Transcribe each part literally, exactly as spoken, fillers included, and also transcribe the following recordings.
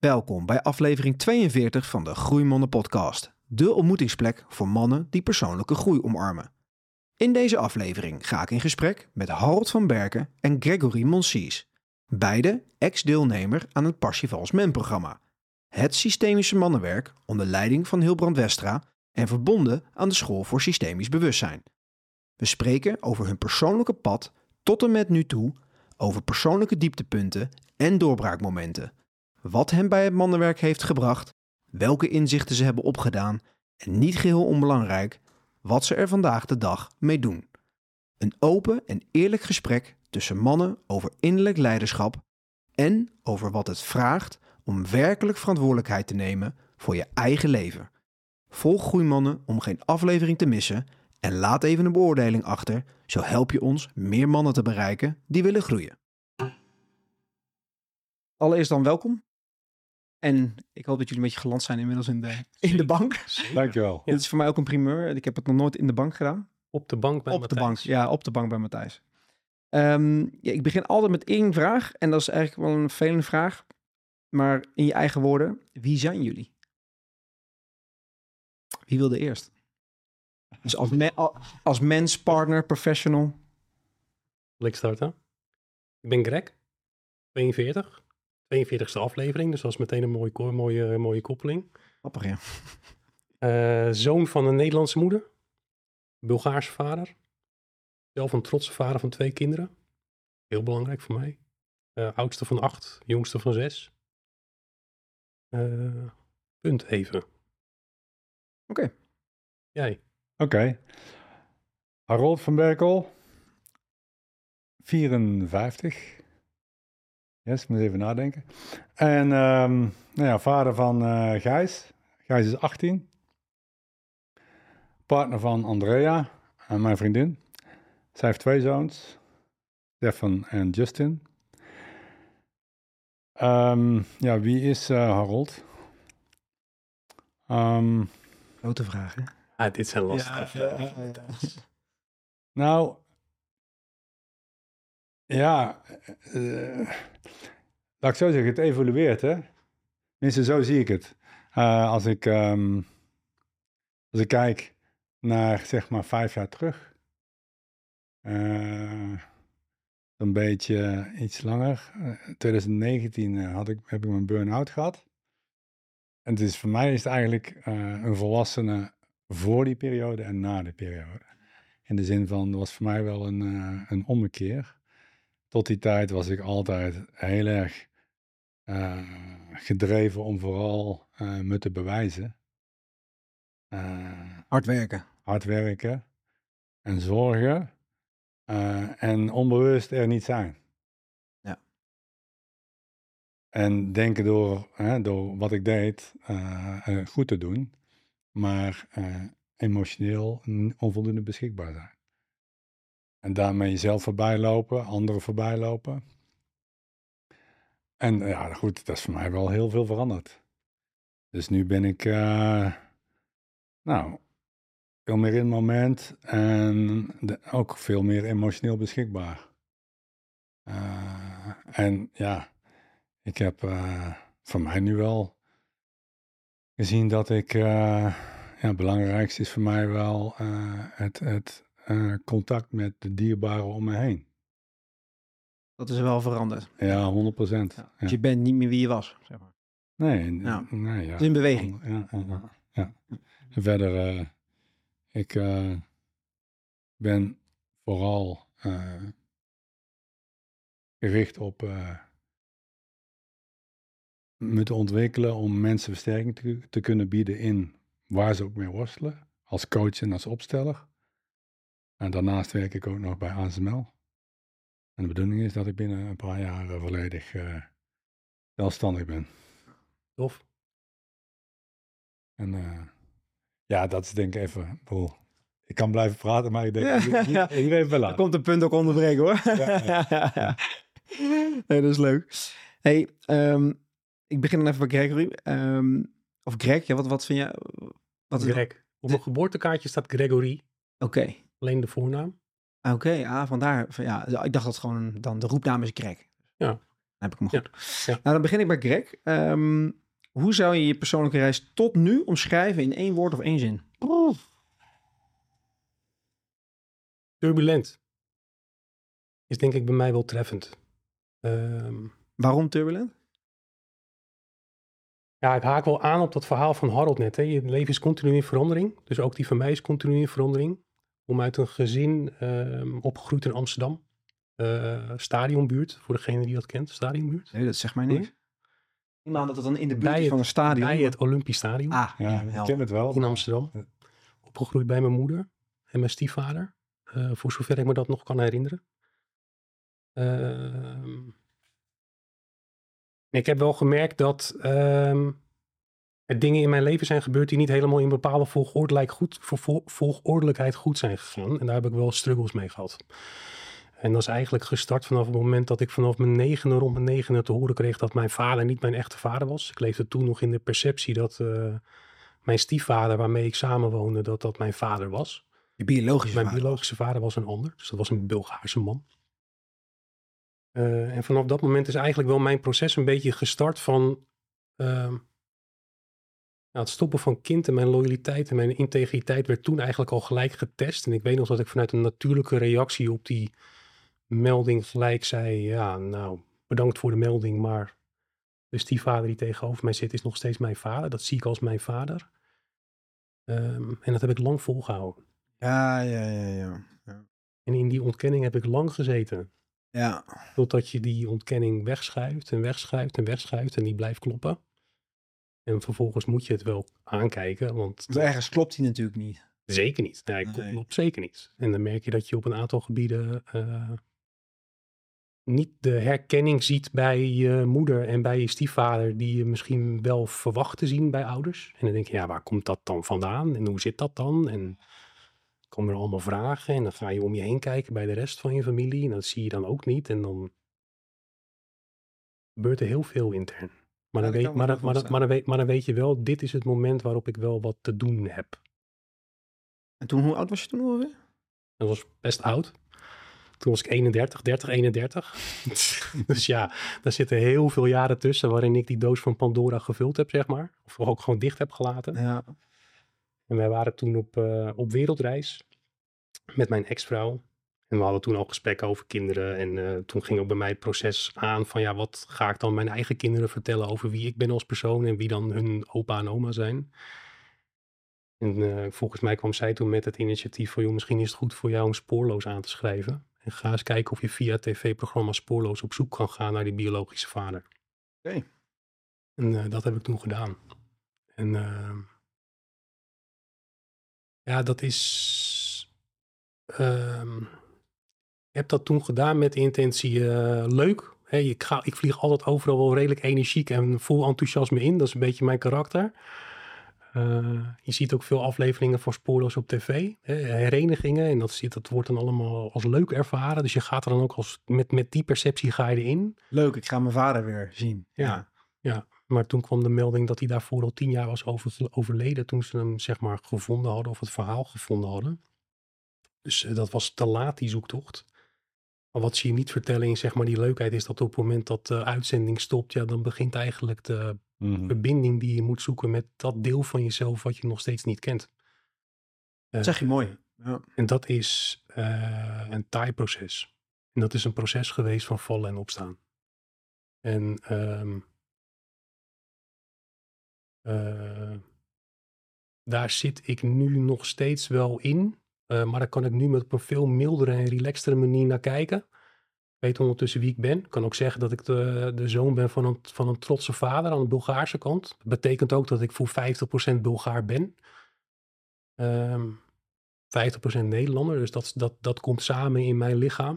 Welkom bij aflevering tweeënveertig van de Groeimannen podcast. De ontmoetingsplek voor mannen die persoonlijke groei omarmen. In deze aflevering ga ik in gesprek met Harold van Berken en Gregory Monsees. Beide ex-deelnemer aan het Parsifals Men-programma. Het systemische mannenwerk onder leiding van Hilbrand Westra en verbonden aan de School voor Systemisch Bewustzijn. We spreken over hun persoonlijke pad tot en met nu toe, over persoonlijke dieptepunten en doorbraakmomenten. Wat hen bij het mannenwerk heeft gebracht, welke inzichten ze hebben opgedaan en niet geheel onbelangrijk, wat ze er vandaag de dag mee doen. Een open en eerlijk gesprek tussen mannen over innerlijk leiderschap en over wat het vraagt om werkelijk verantwoordelijkheid te nemen voor je eigen leven. Volg Groeimannen om geen aflevering te missen en laat even een beoordeling achter, zo help je ons meer mannen te bereiken die willen groeien. Allereerst dan welkom. En ik hoop dat jullie een beetje geland zijn inmiddels in de, in de bank. Dankjewel. Dit is voor mij ook een primeur. Ik heb het nog nooit in de bank gedaan. Op de bank bij op Matthijs. de bank, ja, op de bank bij Matthijs. Um, ja, ik begin altijd met één vraag. En dat is eigenlijk wel een vervelende vraag. Maar in je eigen woorden, wie zijn jullie? Wie wilde eerst? Dus als, me, als mens, partner, professional. Wil ik starten? Ik ben Greg, tweeënveertig. tweeënveertigste aflevering, dus dat is meteen een mooie, mooie, mooie koppeling. Grappig, ja. Uh, zoon van een Nederlandse moeder. Bulgaarse vader. Zelf een trotse vader van twee kinderen. Heel belangrijk voor mij. Uh, oudste van acht, jongste van zes. Uh, punt even. Oké. Okay. Jij? Oké. Okay. Harold van Berkel. vierenvijftig. Yes, ik moet even nadenken. En um, nou ja, vader van uh, Gijs. Gijs is achttien. Partner van Andrea, en mijn vriendin. Zij heeft twee zoons. Stefan en Justin. Um, ja, wie is uh, Harold? Um, Grote vraag, hè? Ah, dit zijn lastig. Ja, ja, ja, ja. Nou, ja, uh, laat ik zo zeggen, het evolueert, hè. Tenminste, zo zie ik het. Uh, als ik, um, als ik kijk naar, zeg maar, vijf jaar terug. Uh, een beetje iets langer. Uh, twintig negentien uh, had ik, heb ik mijn burn-out gehad. En het is, voor mij is het eigenlijk uh, een volwassene voor die periode en na die periode. In de zin van, het was voor mij wel een, uh, een ommekeer. Tot die tijd was ik altijd heel erg uh, gedreven om vooral uh, me te bewijzen. Uh, hard werken. Hard werken en zorgen. Uh, en onbewust er niet zijn. Ja. En denken door, hè, door wat ik deed uh, uh, goed te doen. Maar uh, emotioneel onvoldoende beschikbaar zijn. En daarmee jezelf voorbij lopen, anderen voorbij lopen. En ja, goed, dat is voor mij wel heel veel veranderd. Dus nu ben ik, uh, nou, veel meer in het moment en de, ook veel meer emotioneel beschikbaar. Uh, en ja, ik heb uh, voor mij nu wel gezien dat ik, uh, ja, het belangrijkste is voor mij wel uh, het, het uh, contact met de dierbaren om me heen. Dat is wel veranderd. Ja, honderd procent. Ja, dus ja. Je bent niet meer wie je was, zeg maar. Nee, ja. nee ja. Het is in beweging. Ja, ja, ja. En verder, uh, ik uh, ben vooral uh, gericht op uh, me te ontwikkelen om mensen versterking te, te kunnen bieden in waar ze ook mee worstelen. Als coach en als opsteller. En daarnaast werk ik ook nog bij A S M L. En de bedoeling is dat ik binnen een paar jaar uh, volledig uh, zelfstandig ben. Tof. En uh, ja, dat is denk ik even... Boel. Ik kan blijven praten, maar ik denk... Ja, ik, ja. ik even laten. Er komt een punt ook onderbreken, hoor. Ja, ja. ja, ja. Nee, dat is leuk. Hey, um, ik begin dan even bij Gregory. Um, of Greg, ja, wat, wat vind je... Wat is Greg. Op mijn geboortekaartje staat Gregory. Oké. Okay. Alleen de voornaam. Oké, okay, ah, vandaar. Ja, ik dacht dat gewoon dan de roepnaam is Greg. Ja. heb ik hem goed. Ja, ja. Nou, dan begin ik bij Greg. Um, hoe zou je je persoonlijke reis tot nu omschrijven in één woord of één zin? Turbulent. Is denk ik bij mij wel treffend. Um, Waarom turbulent? Ja, ik haak wel aan op dat verhaal van Harold net. Hè. Je leven is continu in verandering. Dus ook die van mij is continu in verandering. Om uit een gezin um, opgegroeid in Amsterdam. Uh, stadionbuurt, voor degene die dat kent. Stadionbuurt. Nee, dat zegt mij niks. Nee? Ik maand dat het dan in de buurt is van een stadion. Bij het Olympisch Stadion. Ah, ja, ik ken het wel. In Amsterdam. Ja. Opgegroeid bij mijn moeder en mijn stiefvader. Uh, voor zover ik me dat nog kan herinneren. Uh, ik heb wel gemerkt dat uh, er dingen in mijn leven zijn gebeurd die niet helemaal in bepaalde volgordelijk goed, vol, volgordelijkheid goed zijn gegaan. En daar heb ik wel struggles mee gehad. En dat is eigenlijk gestart vanaf het moment dat ik vanaf mijn negende, rond mijn negende te horen kreeg dat mijn vader niet mijn echte vader was. Ik leefde toen nog in de perceptie dat uh, mijn stiefvader waarmee ik samenwoonde, dat dat mijn vader was. Je biologische mijn vader? Mijn biologische vader was een ander. Dus dat was een Bulgaarse man. Uh, en vanaf dat moment is eigenlijk wel mijn proces een beetje gestart van uh, nou, het stoppen van kind en mijn loyaliteit en mijn integriteit werd toen eigenlijk al gelijk getest. En ik weet nog dat ik vanuit een natuurlijke reactie op die melding gelijk zei, ja, nou, bedankt voor de melding, maar de stiefvader die tegenover mij zit is nog steeds mijn vader. Dat zie ik als mijn vader. Um, en dat heb ik lang volgehouden. Ja, ja, ja, ja, ja. En in die ontkenning heb ik lang gezeten. Ja. Totdat je die ontkenning wegschuift en wegschuift en wegschuift en die blijft kloppen. En vervolgens moet je het wel aankijken, want... Dus ergens klopt hij natuurlijk niet. Zeker niet. Nee, nee. Klopt zeker niet. En dan merk je dat je op een aantal gebieden uh, niet de herkenning ziet bij je moeder en bij je stiefvader die je misschien wel verwacht te zien bij ouders. En dan denk je, ja, waar komt dat dan vandaan? En hoe zit dat dan? En komen er allemaal vragen en dan ga je om je heen kijken bij de rest van je familie en dat zie je dan ook niet. En dan gebeurt er heel veel intern. Maar dan, ja, weet, maar, dan, maar, dan, maar, dan weet, maar dan weet je wel, dit is het moment waarop ik wel wat te doen heb. En toen, hoe oud was je toen alweer? Dat was best oud. Toen was ik eenendertig, dertig, eenendertig. Dus ja, daar zitten heel veel jaren tussen waarin ik die doos van Pandora gevuld heb, zeg maar. Of ook gewoon dicht heb gelaten. Ja. En wij waren toen op, uh, op wereldreis met mijn ex-vrouw. En we hadden toen al gesprekken over kinderen. En uh, toen ging ook bij mij het proces aan van ja, wat ga ik dan mijn eigen kinderen vertellen over wie ik ben als persoon en wie dan hun opa en oma zijn. En uh, volgens mij kwam zij toen met het initiatief van joh, misschien is het goed voor jou om Spoorloos aan te schrijven. En ga eens kijken of je via het tv-programma Spoorloos op zoek kan gaan naar die biologische vader. Oké. Okay. En uh, dat heb ik toen gedaan. En uh, ja, dat is... Uh, ik heb dat toen gedaan met de intentie uh, leuk. Hey, ik, ga, ik vlieg altijd overal wel redelijk energiek en vol enthousiasme in. Dat is een beetje mijn karakter. Uh, je ziet ook veel afleveringen van Spoorloos op tv. Hè, herenigingen. En dat, dat wordt dan allemaal als leuk ervaren. Dus je gaat er dan ook als, met, met die perceptie ga je erin. Leuk, ik ga mijn vader weer zien. Ja, ja. ja. Maar toen kwam de melding dat hij daarvoor al tien jaar was over, overleden. Toen ze hem zeg maar gevonden hadden of het verhaal gevonden hadden. Dus uh, dat was te laat die zoektocht. Maar wat ze je niet vertellen in zeg maar die leukheid is dat op het moment dat de uitzending stopt, ja, dan begint eigenlijk de mm-hmm. verbinding die je moet zoeken met dat deel van jezelf wat je nog steeds niet kent. Dat uh, zeg je mooi. Ja. En dat is uh, een taai proces. En dat is een proces geweest van vallen en opstaan. En um, uh, daar zit ik nu nog steeds wel in. Uh, maar daar kan ik nu met op een veel mildere en relaxtere manier naar kijken. Ik weet ondertussen wie ik ben. Ik kan ook zeggen dat ik de, de zoon ben van een, van een trotse vader aan de Bulgaarse kant. Dat betekent ook dat ik voor vijftig procent Bulgaar ben. Um, vijftig procent Nederlander. Dus dat, dat, dat komt samen in mijn lichaam.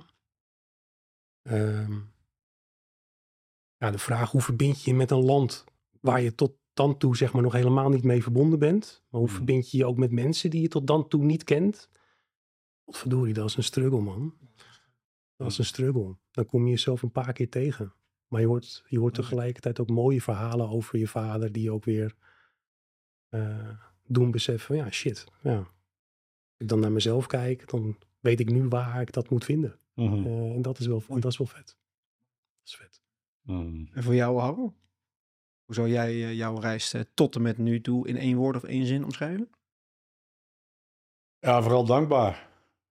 Um, ja, de vraag hoe verbind je je met een land waar je tot dan toe zeg maar nog helemaal niet mee verbonden bent. Maar hoe mm. verbind je je ook met mensen die je tot dan toe niet kent. Wat verdorie, dat is een struggle, man. Dat is een struggle. Dan kom je jezelf een paar keer tegen. Maar je hoort, je hoort tegelijkertijd ook mooie verhalen over je vader die ook weer uh, doen beseffen. Ja, shit. Ja. Als ik dan naar mezelf kijk, dan weet ik nu waar ik dat moet vinden. Mm-hmm. Uh, en dat is, wel, dat is wel vet. Dat is vet. Mm. En voor jou, Harro? Hoe zou jij uh, jouw reis uh, tot en met nu toe in één woord of één zin omschrijven? Ja, vooral dankbaar.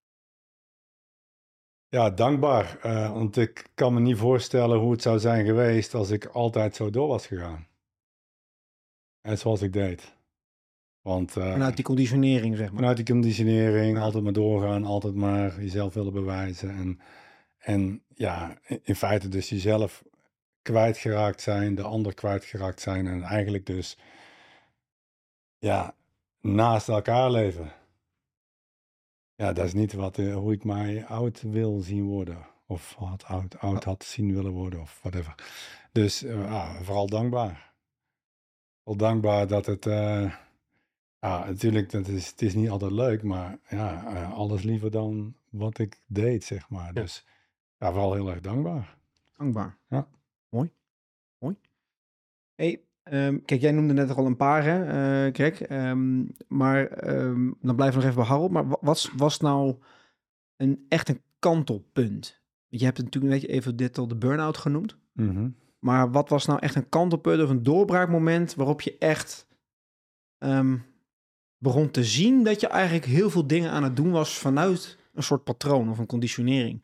Ja, dankbaar. Uh, want ik kan me niet voorstellen hoe het zou zijn geweest als ik altijd zo door was gegaan. En zoals ik deed. Want, uh, vanuit die conditionering, zeg maar. Vanuit die conditionering, ja. Altijd maar doorgaan, altijd maar jezelf willen bewijzen. En, en ja, in, in feite dus jezelf kwijtgeraakt zijn, de ander kwijtgeraakt zijn. En eigenlijk dus, ja, naast elkaar leven. Ja, dat is niet wat, uh, hoe ik mij oud wil zien worden. Of had oud, oud had zien willen worden, of whatever. Dus uh, ah, vooral dankbaar. Wel dankbaar dat het... Uh, ja, natuurlijk, dat is, het is niet altijd leuk, maar ja, uh, alles liever dan wat ik deed, zeg maar. Ja. Dus ja, vooral heel erg dankbaar. Dankbaar. Ja. Mooi. Mooi. Hey, um, kijk, jij noemde net al een paar, hè, uh, Greg. Um, maar um, dan blijven we nog even bij Harold. Maar wat was nou een, echt een kantelpunt? Je hebt natuurlijk een beetje even dit al de burn-out genoemd. Mm-hmm. Maar wat was nou echt een kantelpunt of een doorbraakmoment waarop je echt um, begon te zien dat je eigenlijk heel veel dingen aan het doen was vanuit een soort patroon of een conditionering?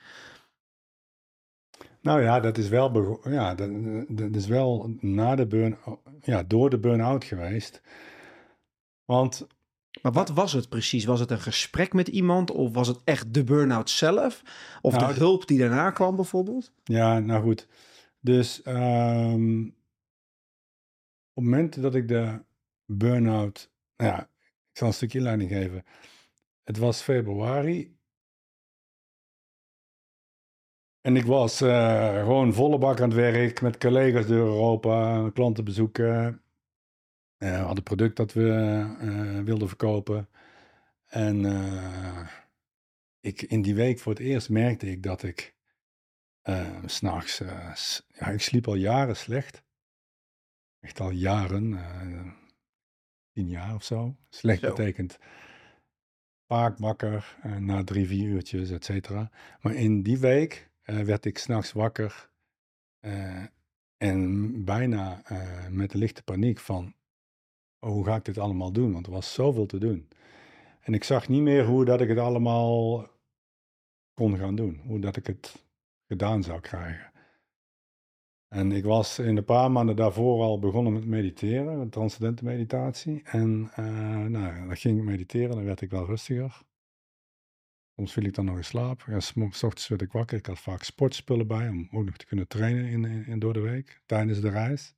Nou ja, dat is wel, bego- ja, dat, dat is wel na de burn, ja, door de burn-out geweest. Want... Maar wat was het precies? Was het een gesprek met iemand of was het echt de burn-out zelf? Of nou, de hulp die daarna kwam bijvoorbeeld? Ja, nou goed. Dus um, op het moment dat ik de burn-out... Nou ja, ik zal een stukje inleiding geven. Het was februari. En ik was uh, gewoon volle bak aan het werk met collega's door Europa, klanten bezoeken. Uh, we hadden een product dat we uh, wilden verkopen. En uh, ik, in die week voor het eerst merkte ik dat ik uh, 's nachts... Uh, s- ja, ik sliep al jaren slecht. Echt al jaren. Uh, tien jaar of zo. Slecht zo. Betekent vaak wakker. Uh, na drie, vier uurtjes, et cetera. Maar in die week uh, werd ik 's nachts wakker. Uh, en bijna uh, met de lichte paniek van... Oh, hoe ga ik dit allemaal doen? Want er was zoveel te doen. En ik zag niet meer hoe dat ik het allemaal kon gaan doen. Hoe dat ik het gedaan zou krijgen. En ik was in een paar maanden daarvoor al begonnen met mediteren. Met transcendente meditatie. En uh, nou, dan ging ik mediteren. Dan werd ik wel rustiger. Soms viel ik dan nog in slaap. Ja, 's ochtends werd ik wakker. Ik had vaak sportspullen bij. Om ook nog te kunnen trainen in, in, in door de week. Tijdens de reis.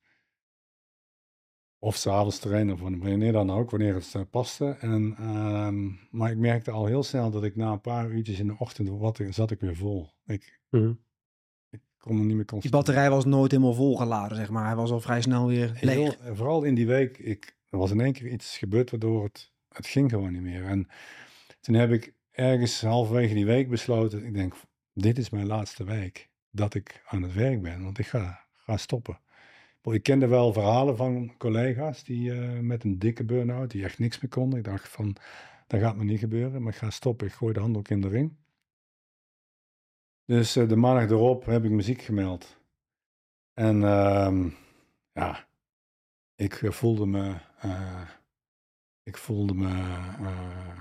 Of 's avonds trainen, of wanneer dan ook, wanneer het uh, paste. En, uh, maar ik merkte al heel snel dat ik na een paar uurtjes in de ochtend, wat, zat ik weer vol. Ik, mm-hmm. ik kon er niet meer concentreren. Die batterij was nooit helemaal volgeladen, zeg maar. Hij was al vrij snel weer leeg. Heel, vooral in die week, ik, er was in één keer iets gebeurd waardoor het, het ging gewoon niet meer. En toen heb ik ergens halverwege die week besloten, ik denk, dit is mijn laatste week dat ik aan het werk ben, want ik ga, ga stoppen. Ik kende wel verhalen van collega's die uh, met een dikke burn-out, die echt niks meer konden. Ik dacht van, dat gaat me niet gebeuren, maar ik ga stoppen. Ik gooi de handdoek in de ring. Dus uh, de maandag erop heb ik muziek gemeld. En uh, ja, ik uh, voelde me, uh, ik voelde me, uh,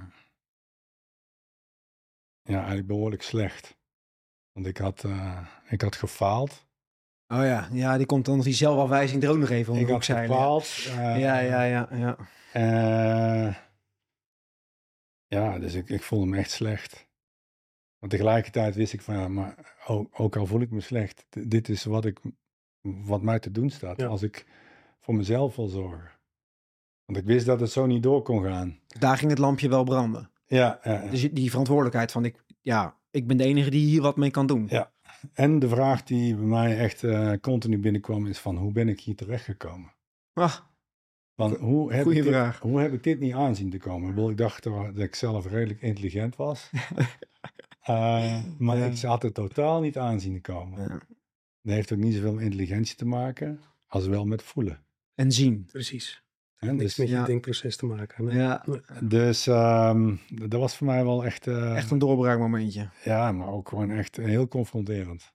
ja, eigenlijk behoorlijk slecht. Want ik had, uh, ik had gefaald. Oh ja, ja, die komt dan die zelfafwijzing er ook nog even onder. Ik had gefaald. Ja, uh, ja, ja, ja. ja. Uh, ja, dus ik, ik voelde me echt slecht. Maar tegelijkertijd wist ik van, ja, maar ook, ook al voel ik me slecht, d- dit is wat, ik, wat mij te doen staat. Ja. Als ik voor mezelf wil zorgen. Want ik wist dat het zo niet door kon gaan. Daar ging het lampje wel branden. Ja. ja, ja. Dus die verantwoordelijkheid van, ik, ja, ik ben de enige die hier wat mee kan doen. Ja. En de vraag die bij mij echt uh, continu binnenkwam is van, hoe ben ik hier terechtgekomen? Ah, van, hoe, heb goeie ik vraag. Dit, hoe heb ik dit niet aanzien te komen? Ik dacht dat ik zelf redelijk intelligent was. uh, maar ja. ik had het totaal niet aanzien te komen. Ja. Dat heeft ook niet zoveel met intelligentie te maken, als wel met voelen. En zien. Precies. En dus, met je ja. denkproces te maken. Nee. Ja. Dus um, dat was voor mij wel echt... Uh, echt een doorbraakmomentje. Ja, maar ook gewoon echt heel confronterend.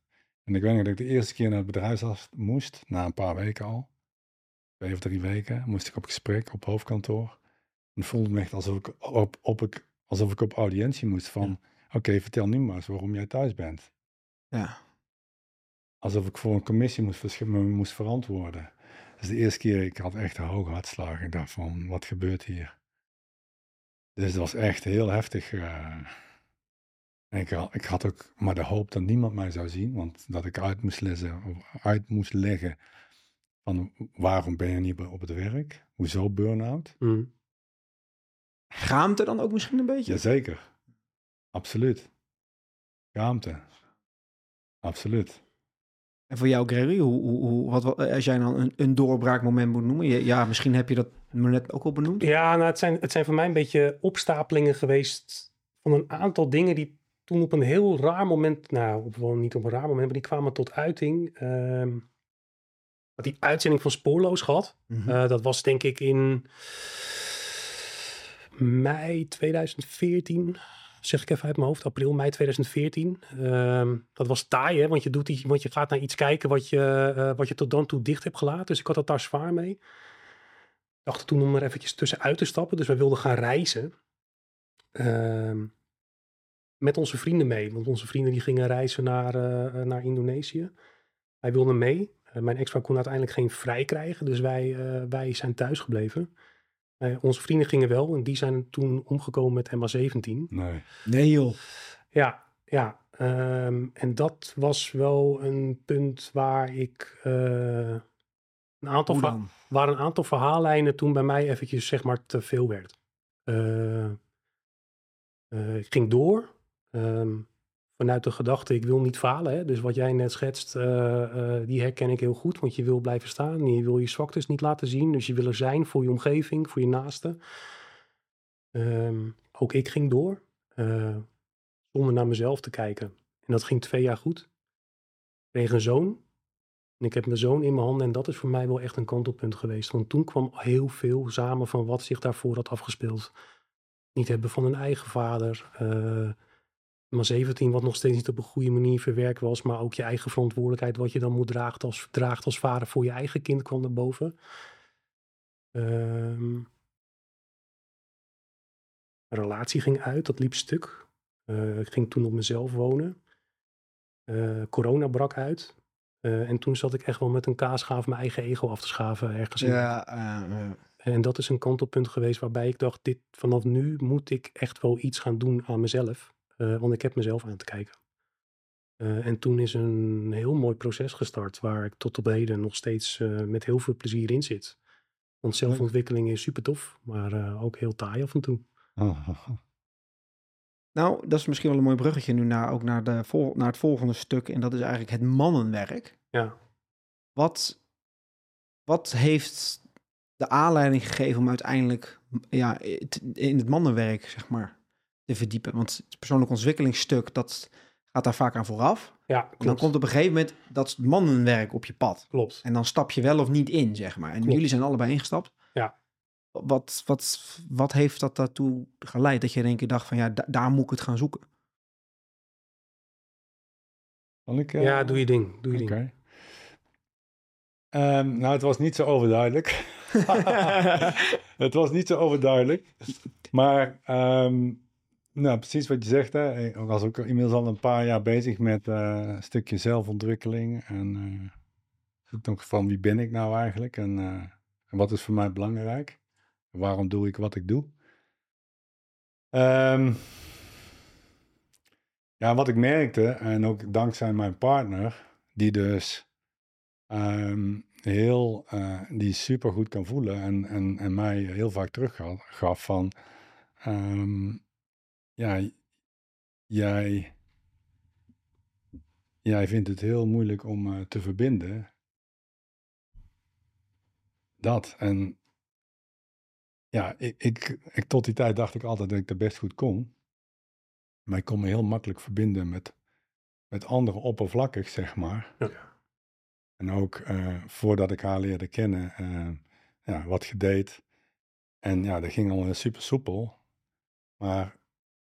En ik weet nog dat ik de eerste keer naar het bedrijfsarts moest, na een paar weken al. Twee of drie weken moest ik op gesprek op hoofdkantoor. En het voelde me echt alsof ik op, op, ik, alsof ik op audiëntie moest van... Ja. Oké, okay, vertel nu maar eens waarom jij thuis bent. Ja. Alsof ik voor een commissie moest, me moest verantwoorden. Dus de eerste keer, ik had echt een hoge hartslag. Ik dacht van, wat gebeurt hier? Dus het was echt heel heftig. Uh, en ik, ik had ook maar de hoop dat niemand mij zou zien. Want dat ik uit moest, lezen, of uit moest leggen van waarom ben je niet op het werk? Hoezo burn-out? Mm. Schaamte dan ook misschien een beetje? Jazeker. Absoluut. Schaamte. Absoluut. En voor jou, Gregory, hoe, hoe, hoe, wat, wat, als jij dan een, een doorbraakmoment moet noemen... Je, ja, misschien heb je dat net ook al benoemd. Ja, nou, het, zijn, het zijn voor mij een beetje opstapelingen geweest... van een aantal dingen die toen op een heel raar moment... nou, op, wel niet op een raar moment, maar die kwamen tot uiting... Um, wat die uitzending van Spoorloos gehad. Mm-hmm. Uh, dat was denk ik in mei tweeduizend veertien... zeg ik even uit mijn hoofd, april, mei tweeduizend veertien. Um, dat was taai, hè, want je, doet die, want je gaat naar iets kijken wat je, uh, wat je tot dan toe dicht hebt gelaten. Dus ik had het daar zwaar mee. Ik dacht toen om er eventjes tussenuit te stappen. Dus wij wilden gaan reizen. Um, met onze vrienden mee. Want onze vrienden die gingen reizen naar, uh, naar Indonesië. Wij wilden mee. Uh, mijn ex-vrouw kon uiteindelijk geen vrij krijgen. Dus wij, uh, wij zijn thuis gebleven. Uh, onze vrienden gingen wel en die zijn toen omgekomen met M H zeventien. Nee. Nee joh. Ja, ja. Um, en dat was wel een punt waar ik... Uh, een aantal va- waar een aantal verhaallijnen toen bij mij eventjes zeg maar te veel werd. Uh, uh, ik ging door. Um, vanuit de gedachte, ik wil niet falen. Hè? Dus wat jij net schetst, uh, uh, die herken ik heel goed. Want je wil blijven staan. Je wil je zwaktes niet laten zien. Dus je wil er zijn voor je omgeving, voor je naasten. Um, ook ik ging door. Uh, zonder naar mezelf te kijken. En dat ging twee jaar goed. Ik kreeg een zoon. En ik heb mijn zoon in mijn handen. En dat is voor mij wel echt een kantelpunt geweest. Want toen kwam heel veel samen van wat zich daarvoor had afgespeeld. Niet hebben van een eigen vader... Uh, Maar zeventien, wat nog steeds niet op een goede manier verwerkt was, maar ook je eigen verantwoordelijkheid, wat je dan moet draagt als, draagt als vader voor je eigen kind, kwam naar boven. Um, een relatie ging uit, dat liep stuk. Uh, ik ging toen op mezelf wonen. Uh, corona brak uit. Uh, en toen zat ik echt wel met een kaasschaaf mijn eigen ego af te schaven ergens in. Ja, uh, uh. En dat is een kantelpunt geweest waarbij ik dacht, dit, vanaf nu moet ik echt wel iets gaan doen aan mezelf. Uh, want ik heb mezelf aan te kijken. Uh, en toen is een heel mooi proces gestart waar ik tot op heden nog steeds uh, met heel veel plezier in zit. Want zelfontwikkeling is super tof, maar uh, ook heel taai af en toe. Oh. Nou, dat is misschien wel een mooi bruggetje nu naar, ook naar, de vol, naar het volgende stuk. En dat is eigenlijk het mannenwerk. Ja. Wat, wat heeft de aanleiding gegeven om uiteindelijk ja, in het mannenwerk, zeg maar, te verdiepen? Want het persoonlijk ontwikkelingsstuk, dat gaat daar vaak aan vooraf. Ja, klopt. En dan komt op een gegeven moment dat mannenwerk op je pad. Klopt. En dan stap je wel of niet in, zeg maar. En klopt. Jullie zijn allebei ingestapt. Ja. Wat, wat, wat heeft dat daartoe geleid? Dat je in één keer dacht van, ja, da- daar moet ik het gaan zoeken. Ik, uh... Ja, doe je ding. Doe je okay. ding. Um, nou, het was niet zo overduidelijk. Het was niet zo overduidelijk. Maar... Um... Nou, precies wat je zegt. Hè. Ik was ook inmiddels al een paar jaar bezig met uh, een stukje zelfontwikkeling. En uh, zoek nog van wie ben ik nou eigenlijk? En, uh, en wat is voor mij belangrijk? Waarom doe ik wat ik doe? Um, ja, wat ik merkte, en ook dankzij mijn partner, die dus um, heel, uh, die super goed kan voelen en, en, en mij heel vaak teruggaf van... Um, Ja, jij, jij vindt het heel moeilijk om uh, te verbinden. Dat. En ja, ik, ik, ik, tot die tijd dacht ik altijd dat ik dat best goed kon. Maar ik kon me heel makkelijk verbinden met, met anderen oppervlakkig, zeg maar. Ja. En ook uh, voordat ik haar leerde kennen, uh, ja, wat gedate. En ja, dat ging al super soepel. Maar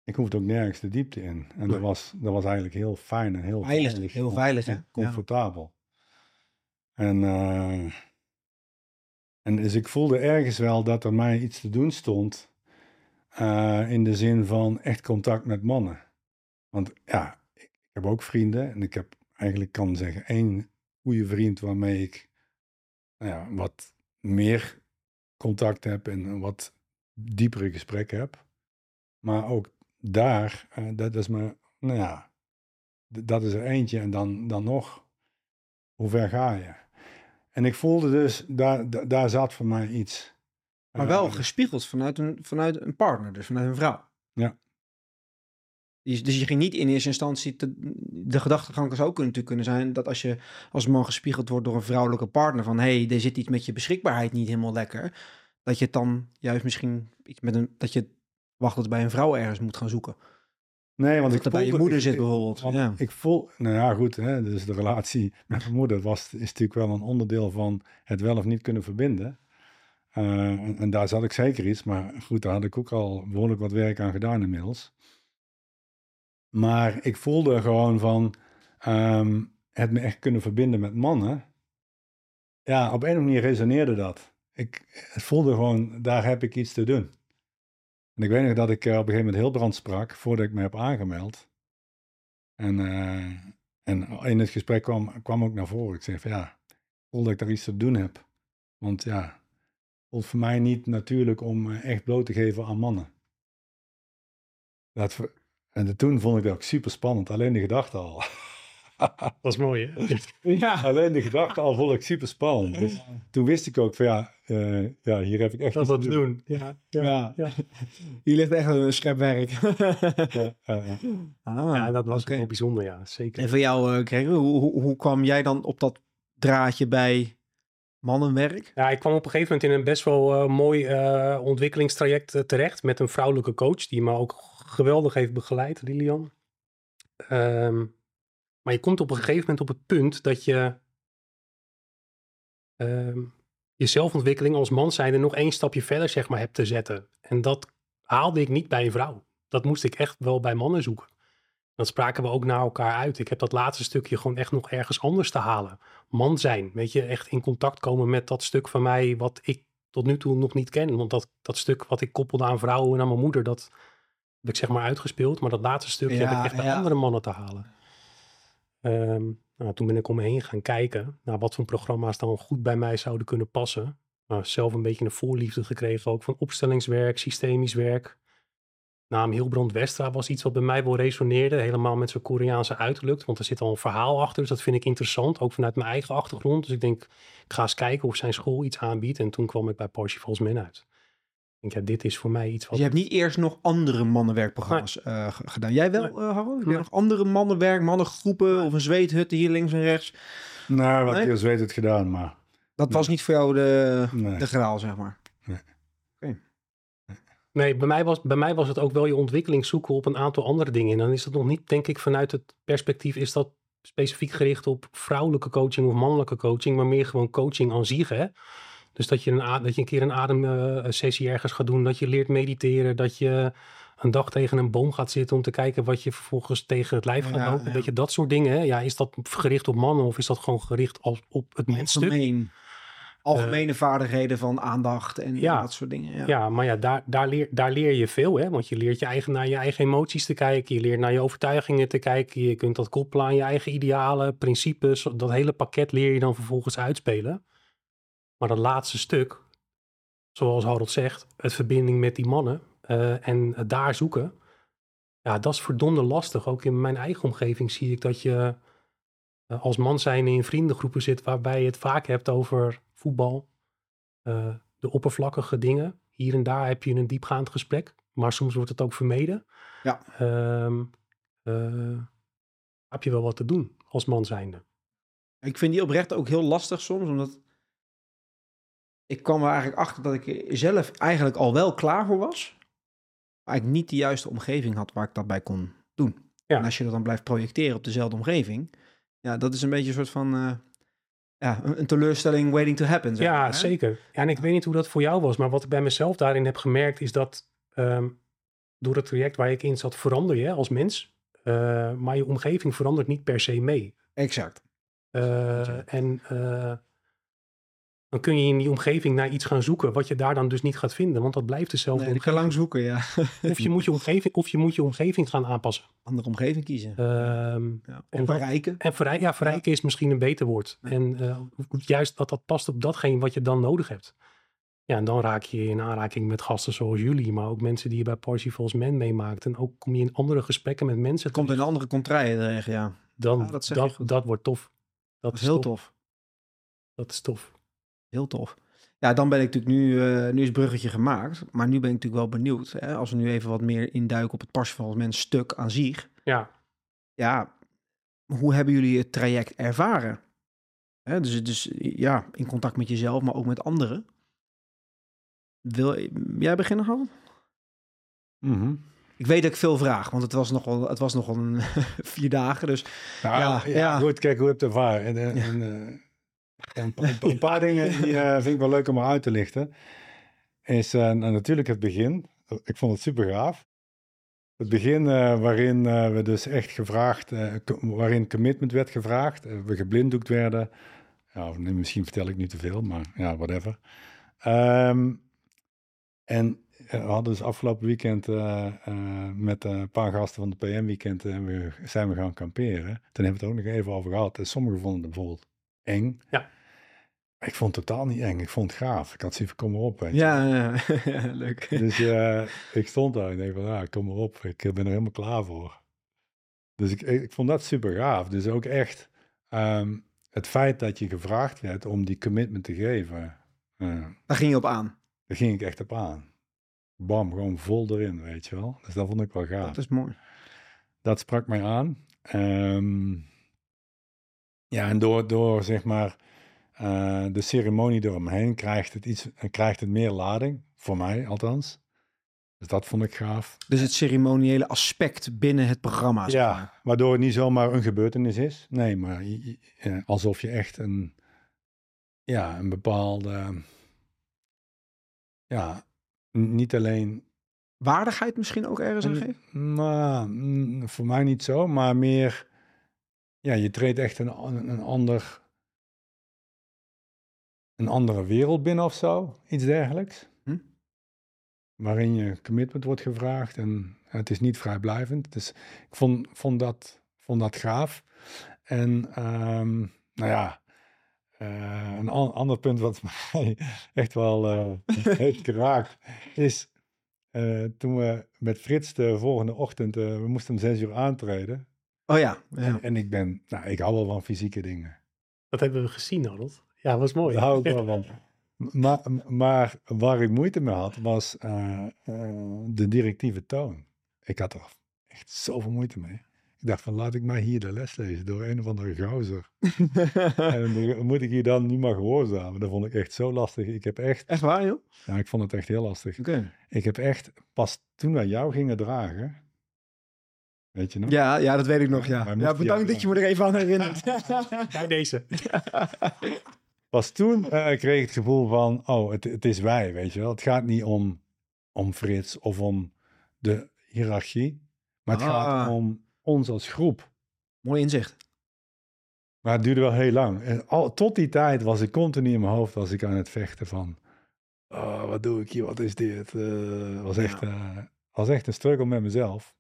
ik hoefde ook nergens de diepte in. En Nee. dat, was, dat was eigenlijk heel fijn en heel Veilig, veilig. heel veilig, hè? en comfortabel. Ja. En, uh, en dus ik voelde ergens wel dat er mij iets te doen stond. Uh, in de zin van echt contact met mannen. Want ja, ik heb ook vrienden. En ik heb eigenlijk, kan zeggen, één goede vriend waarmee ik nou ja, wat meer contact heb en een wat diepere gesprekken heb. Maar ook daar, uh, dat is me, nou ja, d- dat is er eentje en dan, dan nog, hoe ver ga je? En ik voelde dus, daar, d- daar zat voor mij iets. Maar wel uh, gespiegeld vanuit een, vanuit een partner, dus vanuit een vrouw. Ja. Dus, dus je ging niet in eerste instantie, te, de gedachtegang zou ook natuurlijk kunnen zijn dat als je als man gespiegeld wordt door een vrouwelijke partner van hé, hey, er zit iets met je beschikbaarheid niet helemaal lekker, dat je het dan juist misschien iets met een, dat je wacht dat bij een vrouw ergens moet gaan zoeken. Nee, want dat ik bij je moeder ik, zit bijvoorbeeld. Want ja. Ik voel, nou ja, goed, hè, dus de relatie met mijn moeder was, is natuurlijk wel een onderdeel van het wel of niet kunnen verbinden. Uh, en, en daar zat ik zeker iets, maar goed, daar had ik ook al behoorlijk wat werk aan gedaan inmiddels. Maar ik voelde gewoon van um, het me echt kunnen verbinden met mannen. Ja, op een of andere manier resoneerde dat. Ik, het voelde gewoon, daar heb ik iets te doen. En ik weet nog dat ik uh, op een gegeven moment heel brand sprak voordat ik me heb aangemeld. En, uh, en in het gesprek kwam, kwam ook naar voren. Ik zei van ja, ik voel dat ik daar iets te doen heb. Want ja, het voelt voor mij niet natuurlijk om uh, echt bloot te geven aan mannen. Dat, en toen vond ik dat ook super spannend. Alleen de gedachte al. Dat is mooi, hè? Ja. Alleen de gedachte al vond ik super spannend. Dus toen wist ik ook van ja, uh, ja hier heb ik echt dat iets te doen. doen. Ja, ja, ja. ja. Hier ligt echt een scherp werk. ja, uh, uh. Ah, ja, dat was okay. wel bijzonder, ja, zeker. En voor jou, uh, Gregor, hoe, hoe, hoe kwam jij dan op dat draadje bij mannenwerk? Ja, ik kwam op een gegeven moment in een best wel uh, mooi uh, ontwikkelingstraject uh, terecht met een vrouwelijke coach die me ook geweldig heeft begeleid, Lilian. Um, maar je komt op een gegeven moment op het punt dat je um, je zelfontwikkeling als man zijnde nog één stapje verder, zeg maar, hebt te zetten. En dat haalde ik niet bij een vrouw. Dat moest ik echt wel bij mannen zoeken. Dan spraken we ook naar elkaar uit. Ik heb dat laatste stukje gewoon echt nog ergens anders te halen. Man zijn, weet je, echt in contact komen met dat stuk van mij wat ik tot nu toe nog niet ken. Want dat, dat stuk wat ik koppelde aan vrouwen en aan mijn moeder, dat heb ik zeg maar uitgespeeld. Maar dat laatste stukje ja, heb ik echt bij ja. andere mannen te halen. Um, nou, toen ben ik om me heen gaan kijken naar wat voor programma's dan goed bij mij zouden kunnen passen. Nou, zelf een beetje een voorliefde gekregen ook van opstellingswerk, systemisch werk. Naam Hilbrand Westra was iets wat bij mij wel resoneerde. Helemaal met zijn Koreaanse uiterlijk. Want er zit al een verhaal achter. Dus dat vind ik interessant. Ook vanuit mijn eigen achtergrond. Dus ik denk, ik ga eens kijken of zijn school iets aanbiedt. En toen kwam ik bij Parsifal's Men uit. Ik denk, ja, dit is voor mij iets wat... Dus je hebt niet eerst nog andere mannenwerkprogramma's nee. uh, gedaan. Jij wel, uh, Harold? Heb je nee. nog andere mannenwerk, mannengroepen nee. of een zweethutten hier links en rechts? Nou, wat nee? keer zweethut gedaan, maar... Dat nee. was niet voor jou de, nee. de graal, zeg maar? Nee. Oké. Nee, bij mij, was, bij mij was het ook wel je ontwikkeling zoeken op een aantal andere dingen. En dan is dat nog niet, denk ik, vanuit het perspectief... is dat specifiek gericht op vrouwelijke coaching of mannelijke coaching... maar meer gewoon coaching aan zich, hè? Dus dat je een, dat je een keer een ademsessie uh, ergens gaat doen... dat je leert mediteren, dat je een dag tegen een boom gaat zitten... om te kijken wat je vervolgens tegen het lijf gaat ja, lopen. Ja. Weet je, dat soort dingen, hè? Ja, is dat gericht op mannen of is dat gewoon gericht als, op het mensstuk? Algemeen. Algemene uh, vaardigheden van aandacht en ja, dat soort dingen. Ja, ja maar ja, daar, daar, leer, daar leer je veel. Hè? Want je leert je eigen, naar je eigen emoties te kijken. Je leert naar je overtuigingen te kijken. Je kunt dat koppelen aan je eigen idealen, principes. Dat hele pakket leer je dan vervolgens uitspelen. Maar dat laatste stuk, zoals Harold zegt, het verbinding met die mannen uh, en het daar zoeken. Ja, dat is verdomde lastig. Ook in mijn eigen omgeving zie ik dat je uh, als man zijn in vriendengroepen zit waarbij je het vaak hebt over voetbal, uh, de oppervlakkige dingen. Hier en daar heb je een diepgaand gesprek, maar soms wordt het ook vermeden. Ja. Um, uh, heb je wel wat te doen als man zijnde. Ik vind die oprecht ook heel lastig soms, omdat ik kwam er eigenlijk achter dat ik zelf eigenlijk al wel klaar voor was, maar ik niet de juiste omgeving had waar ik dat bij kon doen. Ja. En als je dat dan blijft projecteren op dezelfde omgeving, ja, dat is een beetje een soort van... Uh, Ja, een teleurstelling waiting to happen. Zeg ja, maar, hè? Zeker. Ja, en ik weet niet hoe dat voor jou was, maar wat ik bij mezelf daarin heb gemerkt is dat um, door het traject waar ik in zat verander je als mens. Uh, maar je omgeving verandert niet per se mee. Exact. Uh, en uh, dan kun je in die omgeving naar iets gaan zoeken wat je daar dan dus niet gaat vinden. Want dat blijft dezelfde nee, omgeving. Je kan lang zoeken, ja. of, je moet je omgeving, of je moet je omgeving gaan aanpassen. Andere omgeving kiezen. Um, ja. En verrijken. En verrij, ja, verrijken ja. is misschien een beter woord. Ja. En uh, juist dat dat past op datgene wat je dan nodig hebt. Ja, en dan raak je in aanraking met gasten zoals jullie, maar ook mensen die je bij Parsifal's Men meemaakt. En ook kom je in andere gesprekken met mensen. Het komt in andere contraien terecht, ja. Dan, ja, dat, dat, dat wordt tof. Dat, dat is heel tof. tof. Dat is tof. Heel tof. Ja, dan ben ik natuurlijk nu, uh, nu is het bruggetje gemaakt, maar nu ben ik natuurlijk wel benieuwd. Hè, als we nu even wat meer induiken op het Parsifal's Men stuk aan zich. Ja. Ja, hoe hebben jullie het traject ervaren? Hè, dus, dus ja, in contact met jezelf, maar ook met anderen. Wil jij beginnen, Harold? Mm-hmm. Ik weet dat ik veel vraag, want het was nogal, het was nogal een vier dagen. Dus nou, ja, ja, ja, goed, kijk hoe heb je het ervaren. En, en, ja. en, uh, een, een, een paar dingen die uh, vind ik wel leuk om uit te lichten. Is uh, nou, natuurlijk het begin. Ik vond het super gaaf. Het begin uh, waarin uh, we dus echt gevraagd, uh, waarin commitment werd gevraagd. Uh, we geblinddoekt werden. Ja, misschien vertel ik nu te veel, maar ja, whatever. Um, en we hadden dus afgelopen weekend uh, uh, met een paar gasten van de P M-weekend uh, we, zijn we gaan kamperen. Toen hebben we het ook nog even over gehad. En sommigen vonden het bijvoorbeeld eng. Ja. Ik vond het totaal niet eng. Ik vond het gaaf. Ik had zoiets van, kom maar op. Weet je. Ja, ja, ja, leuk. Dus uh, ik stond daar en denk van, ja, kom maar op. Ik ben er helemaal klaar voor. Dus ik, ik vond dat super gaaf. Dus ook echt um, het feit dat je gevraagd werd om die commitment te geven. Uh, daar ging je op aan. Daar ging ik echt op aan. Bam, gewoon vol erin, weet je wel. Dus dat vond ik wel gaaf. Dat is mooi. Dat sprak mij aan. Um, ja, en door, door zeg maar uh, de ceremonie eromheen krijgt het, iets, krijgt het meer lading. Voor mij althans. Dus dat vond ik gaaf. Dus het ceremoniële aspect binnen het programma. Zeg ja, maar. Waardoor het niet zomaar een gebeurtenis is. Nee, maar uh, alsof je echt een, ja, een bepaalde, ja, niet alleen... Waardigheid misschien ook ergens aan geven? Nou, voor mij niet zo, maar meer, ja, je treedt echt een, een ander, een andere wereld binnen of zo, iets dergelijks. Hm? Waarin je commitment wordt gevraagd en het is niet vrijblijvend. Dus ik vond, vond, dat, vond dat gaaf. En um, nou ja, uh, een an, ander punt wat mij echt wel uh, heeft geraakt is... Uh, toen we met Frits de volgende ochtend, uh, we moesten om zes uur aantreden. Oh ja. ja. En, en ik ben, nou, ik hou wel van fysieke dingen. Dat hebben we gezien, Harold. Ja, was mooi. Daar hou ik wel van. Maar, maar waar ik moeite mee had, was uh, uh, de directieve toon. Ik had er echt zoveel moeite mee. Ik dacht van, laat ik maar hier de les lezen door een of andere gozer. En dan moet ik hier dan niet maar gehoorzamen. Dat vond ik echt zo lastig. Ik heb echt... Echt waar, joh? Ja, ik vond het echt heel lastig. Okay. Ik heb echt, pas toen wij jou gingen dragen... Weet je nog? Ja, ja, dat weet ik nog, ja. Ja, bedankt dat je me er even aan herinnert. Bij deze. Pas toen uh, kreeg ik het gevoel van, oh, het, het is wij, weet je wel. Het gaat niet om, om Frits of om de hiërarchie, maar het ah. gaat om ons als groep. Mooi inzicht. Maar het duurde wel heel lang. En al, tot die tijd was ik continu in mijn hoofd was ik aan het vechten van, oh, wat doe ik hier, wat is dit? Uh, was, echt, uh, was echt een struggle met mezelf.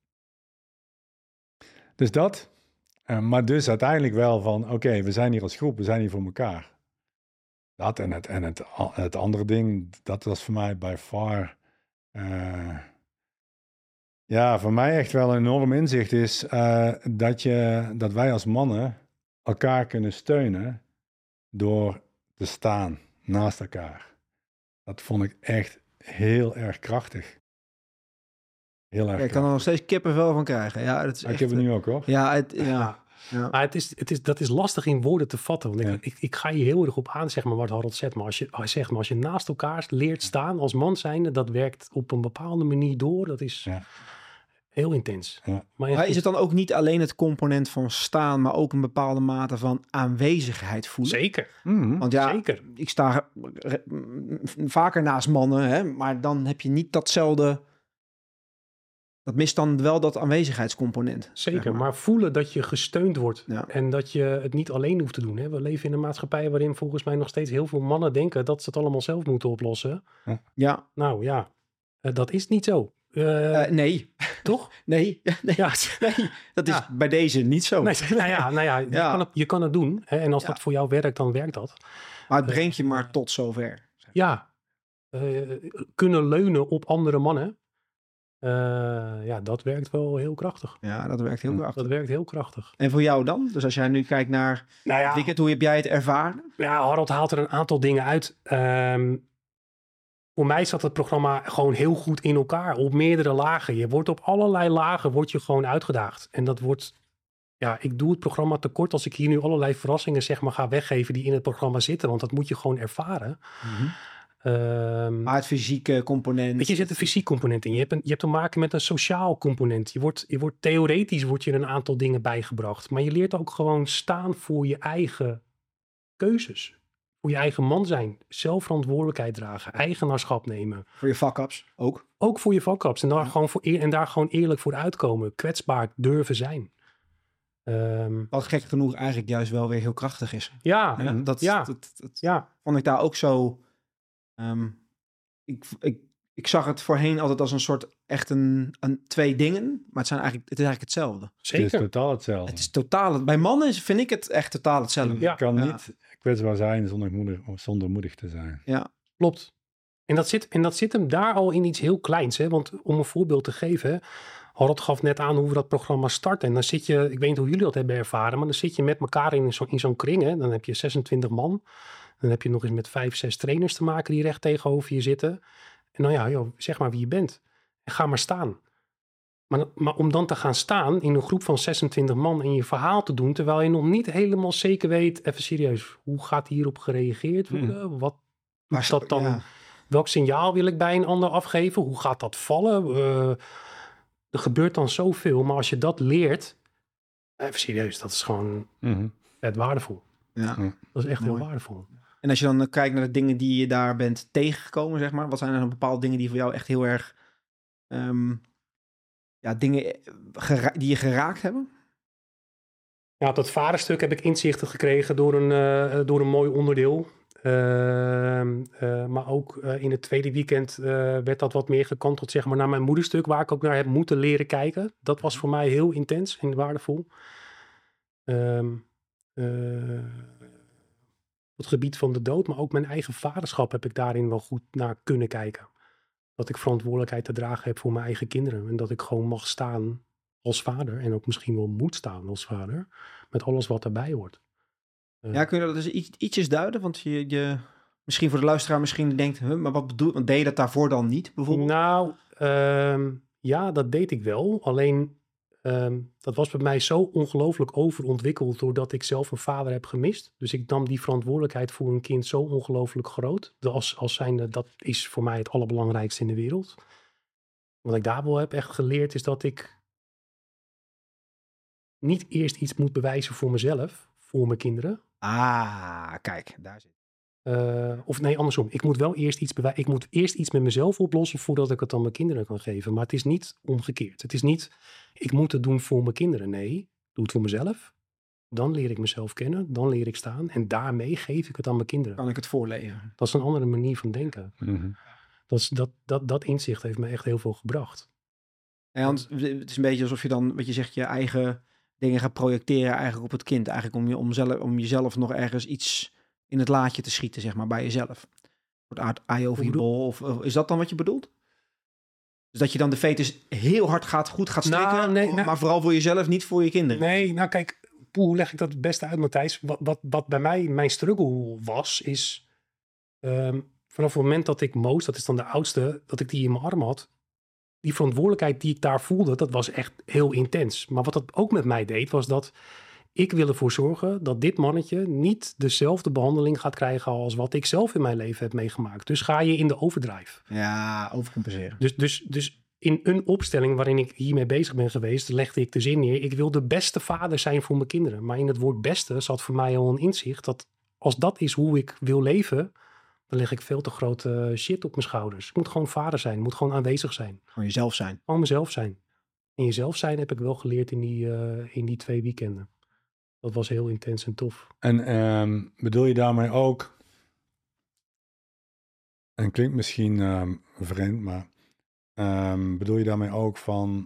Dus dat, uh, maar dus uiteindelijk wel van, oké, okay, we zijn hier als groep, we zijn hier voor elkaar. Dat en het, en het, het andere ding, dat was voor mij by far, uh, ja, voor mij echt wel een enorm inzicht is uh, dat, je, dat wij als mannen elkaar kunnen steunen door te staan naast elkaar. Dat vond ik echt heel erg krachtig. Heel erg ja, ik kan er nog steeds kippenvel van krijgen. Ja, dat is echt, ik heb het nu ook hoor. Ja, het, ja. Ja. Maar het is, het is, dat is lastig in woorden te vatten. Want ja. ik, ik, ik ga hier heel erg op aan, zeg maar, wat Harold zegt. Maar als je, zeg maar, als je naast elkaar leert staan als man zijnde, dat werkt op een bepaalde manier door. Dat is ja. heel intens. Ja. Maar, maar is het dan ook niet alleen het component van staan, maar ook een bepaalde mate van aanwezigheid voelen? Zeker. Mm-hmm. Want ja, Zeker. ik sta vaker naast mannen, hè, maar dan heb je niet datzelfde dat mist dan wel dat aanwezigheidscomponent. Zeker, zeg maar. maar. voelen dat je gesteund wordt. Ja. En dat je het niet alleen hoeft te doen. Hè? We leven in een maatschappij waarin volgens mij nog steeds heel veel mannen denken dat ze het allemaal zelf moeten oplossen. Ja, Nou ja, uh, dat is niet zo. Uh, uh, nee. Toch? Nee, nee, ja. nee, dat is ja. bij deze niet zo. Nee, nou ja, nou ja, je, ja. Kan het, je kan het doen. Hè? En als ja. dat voor jou werkt, dan werkt dat. Maar het brengt je maar tot zover. Ja, uh, kunnen leunen op andere mannen. Uh, ja, dat werkt wel heel krachtig. Ja, dat werkt heel krachtig. Dat werkt heel krachtig. En voor jou dan? Dus als jij nu kijkt naar nou ja, het weekend, hoe heb jij het ervaren? Ja, Harold haalt er een aantal dingen uit. Um, voor mij zat het programma gewoon heel goed in elkaar. Op meerdere lagen. Je wordt op allerlei lagen wordt je gewoon uitgedaagd. En dat wordt... Ja, ik doe het programma tekort als ik hier nu allerlei verrassingen zeg maar ga weggeven die in het programma zitten. Want dat moet je gewoon ervaren. Mm-hmm. Um, maar het fysieke component. Weet je, er zit een fysiek component in. Je hebt, een, je hebt te maken met een sociaal component. Je wordt, je wordt theoretisch wordt je een aantal dingen bijgebracht. Maar je leert ook gewoon staan voor je eigen keuzes. Voor je eigen man zijn. Zelfverantwoordelijkheid dragen. Eigenaarschap nemen. Voor je fuck-ups ook. Ook voor je fuck-ups. En daar, ja. gewoon, voor eer, en daar gewoon eerlijk voor uitkomen. Kwetsbaar durven zijn. Um, Wat gek genoeg eigenlijk juist wel weer heel krachtig is. Ja. ja dat, ja, dat, dat ja. vond ik daar ook zo... Um, ik, ik, ik zag het voorheen altijd als een soort echt een, een twee dingen. Maar het, zijn eigenlijk, het is eigenlijk hetzelfde. Zeker. Het is totaal hetzelfde. Het is totaal... Bij mannen vind ik het echt totaal hetzelfde. Je ja. kan ja. niet kwetsbaar zijn zonder moedig, zonder moedig te zijn. Ja. Klopt. En dat, zit, en dat zit hem daar al in iets heel kleins. Hè? Want om een voorbeeld te geven... Harold gaf net aan hoe we dat programma starten. En dan zit je... Ik weet niet hoe jullie dat hebben ervaren... maar dan zit je met elkaar in, zo, in zo'n kring. Hè? Dan heb je zesentwintig man... Dan heb je nog eens met vijf, zes trainers te maken die recht tegenover je zitten. En nou ja, joh, zeg maar wie je bent. En ga maar staan. Maar, maar om dan te gaan staan in een groep van zesentwintig man en je verhaal te doen, terwijl je nog niet helemaal zeker weet, even serieus, hoe gaat hierop gereageerd worden? Hmm. Wat doet dat dan? Ja. Welk signaal wil ik bij een ander afgeven? Hoe gaat dat vallen? Uh, er gebeurt dan zoveel, maar als je dat leert, even serieus, dat is gewoon mm-hmm. vet waardevol. Ja. Dat is echt Mooi. heel waardevol. En als je dan kijkt naar de dingen die je daar bent tegengekomen, zeg maar. Wat zijn er dan bepaalde dingen die voor jou echt heel erg... Um, ja, dingen gera- die je geraakt hebben? Ja, op dat vaderstuk heb ik inzichten gekregen door een, uh, door een mooi onderdeel. Uh, uh, maar ook uh, in het tweede weekend uh, werd dat wat meer gekanteld zeg maar, naar mijn moederstuk, waar ik ook naar heb moeten leren kijken. Dat was voor mij heel intens en waardevol. Um, uh, het gebied van de dood, maar ook mijn eigen vaderschap heb ik daarin wel goed naar kunnen kijken. Dat ik verantwoordelijkheid te dragen heb voor mijn eigen kinderen. En dat ik gewoon mag staan als vader. En ook misschien wel moet staan als vader. Met alles wat erbij hoort. Uh, ja, kun je dat dus iets, ietsjes duiden? Want je, je misschien voor de luisteraar misschien denkt... Huh, maar wat bedoel je? Want deed je dat daarvoor dan niet bijvoorbeeld? Nou, um, ja, dat deed ik wel. Alleen... Um, dat was bij mij zo ongelooflijk overontwikkeld doordat ik zelf een vader heb gemist. Dus ik nam die verantwoordelijkheid voor een kind zo ongelooflijk groot. Als, als zijnde, dat is voor mij het allerbelangrijkste in de wereld. Wat ik daar wel heb echt geleerd is dat ik niet eerst iets moet bewijzen voor mezelf, voor mijn kinderen. Ah, kijk, daar zit Uh, of nee, andersom. Ik moet wel eerst iets bewijzen. Ik moet eerst iets met mezelf oplossen voordat ik het aan mijn kinderen kan geven. Maar het is niet omgekeerd. Het is niet, ik moet het doen voor mijn kinderen. Nee, doe het voor mezelf. Dan leer ik mezelf kennen. Dan leer ik staan. En daarmee geef ik het aan mijn kinderen. Kan ik het voorleven? Dat is een andere manier van denken. Mm-hmm. Dat, is, dat, dat, dat inzicht heeft me echt heel veel gebracht. Ja, want het is een beetje alsof je dan, wat je zegt, je eigen dingen gaat projecteren eigenlijk op het kind. Eigenlijk om, je, om, zelf, om jezelf nog ergens iets... in het laadje te schieten, zeg maar, bij jezelf. Een ei over je bol, of, of is dat dan wat je bedoelt? Dus dat je dan de fetus heel hard gaat, goed gaat strikken, nou, nee, nou, maar vooral voor jezelf, niet voor je kinderen. Nee, nou kijk, hoe leg ik dat het beste uit, Matthijs? Wat, wat, wat bij mij mijn struggle was, is um, vanaf het moment dat ik Moos, dat is dan de oudste, dat ik die in mijn arm had, die verantwoordelijkheid die ik daar voelde, dat was echt heel intens. Maar wat dat ook met mij deed, was dat ik wil ervoor zorgen dat dit mannetje niet dezelfde behandeling gaat krijgen als wat ik zelf in mijn leven heb meegemaakt. Dus ga je in de overdrive. Ja, overcompenseren. Dus, dus, dus in een opstelling waarin ik hiermee bezig ben geweest, legde ik de zin neer. Ik wil de beste vader zijn voor mijn kinderen. Maar in het woord beste zat voor mij al een inzicht dat als dat is hoe ik wil leven, dan leg ik veel te grote shit op mijn schouders. Ik moet gewoon vader zijn. Ik moet gewoon aanwezig zijn. Gewoon jezelf zijn. Gewoon mezelf zijn. En jezelf zijn heb ik wel geleerd in die, uh, in die twee weekenden. Dat was heel intens en tof. En um, bedoel je daarmee ook, en klinkt misschien um, vreemd, maar um, bedoel je daarmee ook van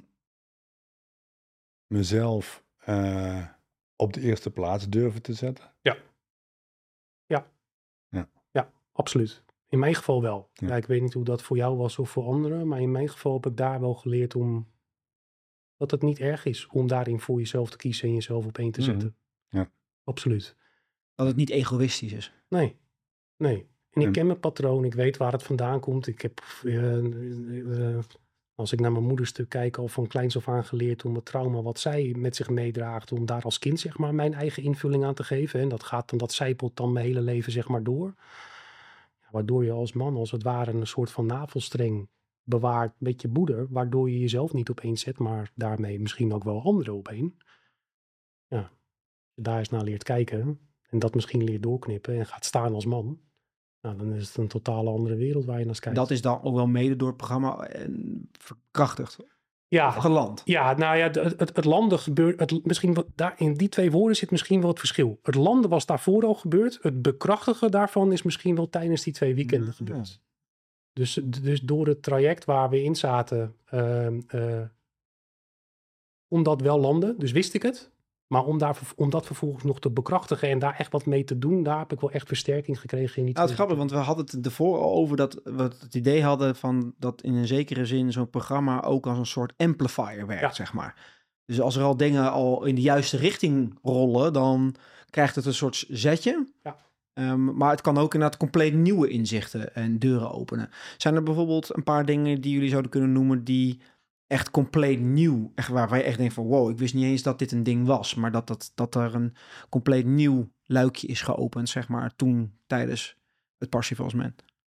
mezelf uh, op de eerste plaats durven te zetten? Ja. Ja. Ja, ja absoluut. In mijn geval wel. Ja. Ja, ik weet niet hoe dat voor jou was of voor anderen, maar in mijn geval heb ik daar wel geleerd om dat het niet erg is om daarin voor jezelf te kiezen en jezelf op één te zetten. Mm-hmm. Ja. Absoluut. Dat het niet egoïstisch is. Nee, nee. En ik en... ken mijn patroon, ik weet waar het vandaan komt. Ik heb, uh, uh, als ik naar mijn moederstuk kijk, al van kleins af aan geleerd om het trauma wat zij met zich meedraagt, om daar als kind zeg maar mijn eigen invulling aan te geven. En dat gaat dan, dat zijpelt dan mijn hele leven zeg maar door. Ja, waardoor je als man als het ware een soort van navelstreng bewaart met je moeder, waardoor je jezelf niet op één zet, maar daarmee misschien ook wel anderen op één. Ja, als je daar eens naar leert kijken en dat misschien leert doorknippen en gaat staan als man, nou, dan is het een totale andere wereld waar je naar kijkt. Dat is dan ook wel mede door het programma verkrachtigd. Ja, of geland. Ja, nou ja, het, het, het landen gebeurt, het, misschien wat, daar, in die twee woorden zit misschien wel het verschil. Het landen was daarvoor al gebeurd. Het bekrachtigen daarvan is misschien wel tijdens die twee weekenden ja. gebeurd. Dus, dus door het traject waar we in zaten, uh, uh, om dat wel landen, dus wist ik het. Maar om, daar, om dat vervolgens nog te bekrachtigen en daar echt wat mee te doen, daar heb ik wel echt versterking gekregen in die nou, het is grappig, want we hadden het ervoor al over dat we het idee hadden van dat in een zekere zin zo'n programma ook als een soort amplifier werkt, ja. zeg maar. Dus als er al dingen al in de juiste richting rollen, dan krijgt het een soort zetje. Ja. Um, maar het kan ook inderdaad compleet nieuwe inzichten en deuren openen. Zijn er bijvoorbeeld een paar dingen die jullie zouden kunnen noemen die echt compleet nieuw, echt waar je echt denkt van wow, ik wist niet eens dat dit een ding was, maar dat, dat, dat er een compleet nieuw luikje is geopend, zeg maar, toen tijdens het Parsivalsment?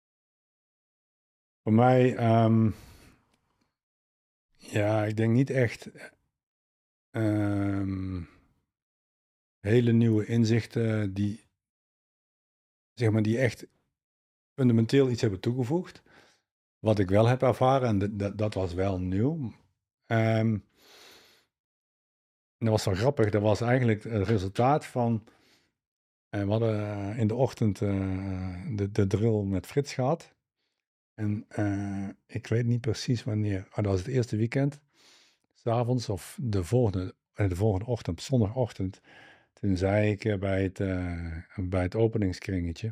Voor mij, um, ja, ik denk niet echt um, hele nieuwe inzichten die, zeg maar, die echt fundamenteel iets hebben toegevoegd. Wat ik wel heb ervaren, en d- d- dat was wel nieuw. Um, dat was wel grappig, dat was eigenlijk het resultaat van, uh, we hadden uh, in de ochtend uh, de, de drill met Frits gehad. En uh, ik weet niet precies wanneer, maar dat was het eerste weekend, 's avonds of de volgende, de volgende ochtend, zondagochtend. Toen zei ik uh, bij, het, uh, bij het openingskringetje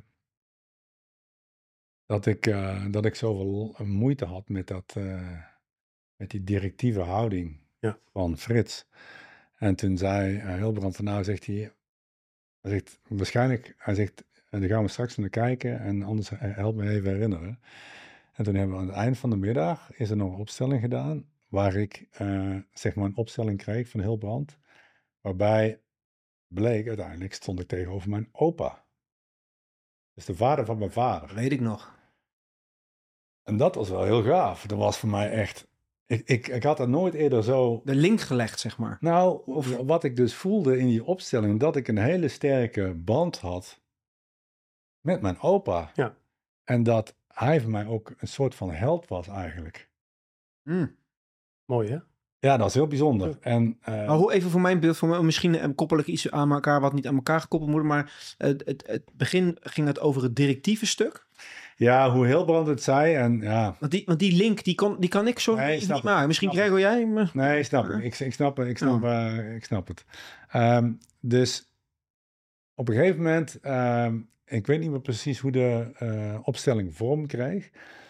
dat ik, uh, dat ik zoveel moeite had met, dat, uh, met die directieve houding ja. van Frits. En toen zei uh, Hilbrand van nou, zegt hij, hij zegt waarschijnlijk, hij zegt, en daar gaan we straks naar kijken en anders help me even herinneren. En toen hebben we aan het eind van de middag, is er nog een opstelling gedaan, waar ik uh, zeg maar een opstelling kreeg van Hilbrand, waarbij bleek uiteindelijk, stond ik tegenover mijn opa. Dus de vader van mijn vader. Weet ik nog. En dat was wel heel gaaf. Dat was voor mij echt, ik, ik, ik had er nooit eerder zo... De link gelegd, zeg maar. Nou, of, wat ik dus voelde in die opstelling, dat ik een hele sterke band had met mijn opa. Ja. En dat hij voor mij ook een soort van held was eigenlijk. Mm. Mooi, hè? Ja, dat was heel bijzonder. Ja. En, uh, maar hoe, even voor mijn beeld, voor mij, misschien koppel ik iets aan elkaar wat niet aan elkaar gekoppeld moet, maar het, het, het begin ging het over het directieve stuk. Ja, hoe Hilbrand het zei en ja. Want die, want die link, die kan, die kan ik zo nee, niet snap maken. Misschien krijg jij me... Nee, snap ik. Ik, ik snap het. Ik snap, ja. uh, ik snap het. Um, dus op een gegeven moment, um, ik weet niet meer precies hoe de uh, opstelling vorm kreeg.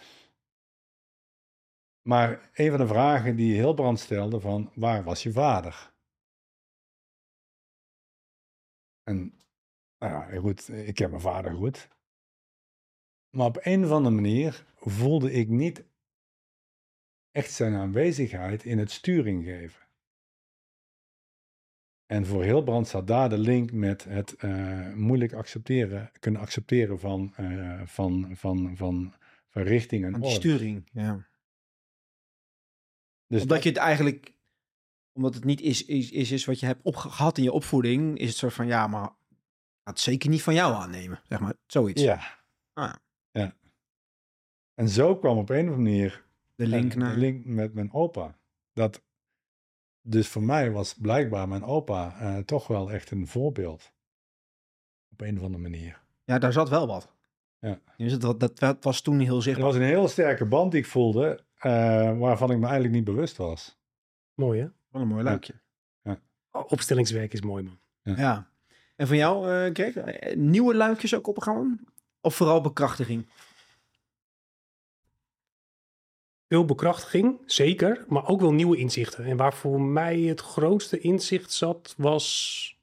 Maar een van de vragen die Hilbrand stelde van, waar was je vader? En, nou ja, goed, ik ken mijn vader goed. Maar op een of andere manier voelde ik niet echt zijn aanwezigheid in het sturing geven. En voor Hilbrand zat daar de link met het uh, moeilijk accepteren, kunnen accepteren van, uh, van, van, van, van richting en van orde. Sturing, ja. Dus omdat dat, je het eigenlijk, omdat het niet is, is, is, is wat je hebt opge- gehad in je opvoeding, is het soort van, ja, maar gaat het zeker niet van jou aannemen, zeg maar, zoiets. Ja. Ah, ja. ja. En zo kwam op een of andere manier de link, uh, naar... de link met mijn opa. Dat Dus voor mij was blijkbaar mijn opa uh, toch wel echt een voorbeeld. Op een of andere manier. Ja, daar zat wel wat. Ja. Dus dat, dat, dat was toen heel zichtbaar. Het was een heel sterke band die ik voelde, uh, waarvan ik me eigenlijk niet bewust was. Mooi, hè? Wat een mooi luikje. Ja. Oh, opstellingswerk is mooi, man. Ja. ja. En van jou, uh, Greg, nieuwe luikjes ook opgegaan? Of vooral bekrachtiging? Veel bekrachtiging, zeker, maar ook wel nieuwe inzichten. En waar voor mij het grootste inzicht zat, was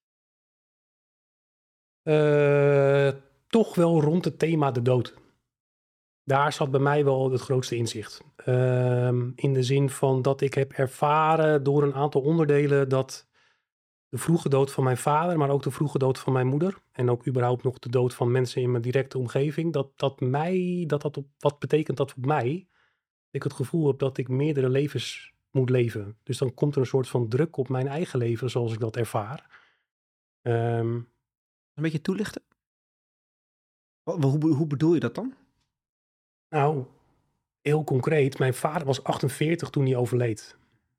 uh, toch wel rond het thema de dood. Daar zat bij mij wel het grootste inzicht. Uh, in de zin van dat ik heb ervaren door een aantal onderdelen dat de vroege dood van mijn vader, maar ook de vroege dood van mijn moeder en ook überhaupt nog de dood van mensen in mijn directe omgeving, dat dat mij, dat dat op, wat betekent dat voor mij? Ik het gevoel heb dat ik meerdere levens moet leven. Dus dan komt er een soort van druk op mijn eigen leven, zoals ik dat ervaar. Um, een beetje toelichten? Hoe, hoe, hoe bedoel je dat dan? Nou, heel concreet. Mijn vader was achtenveertig toen hij overleed.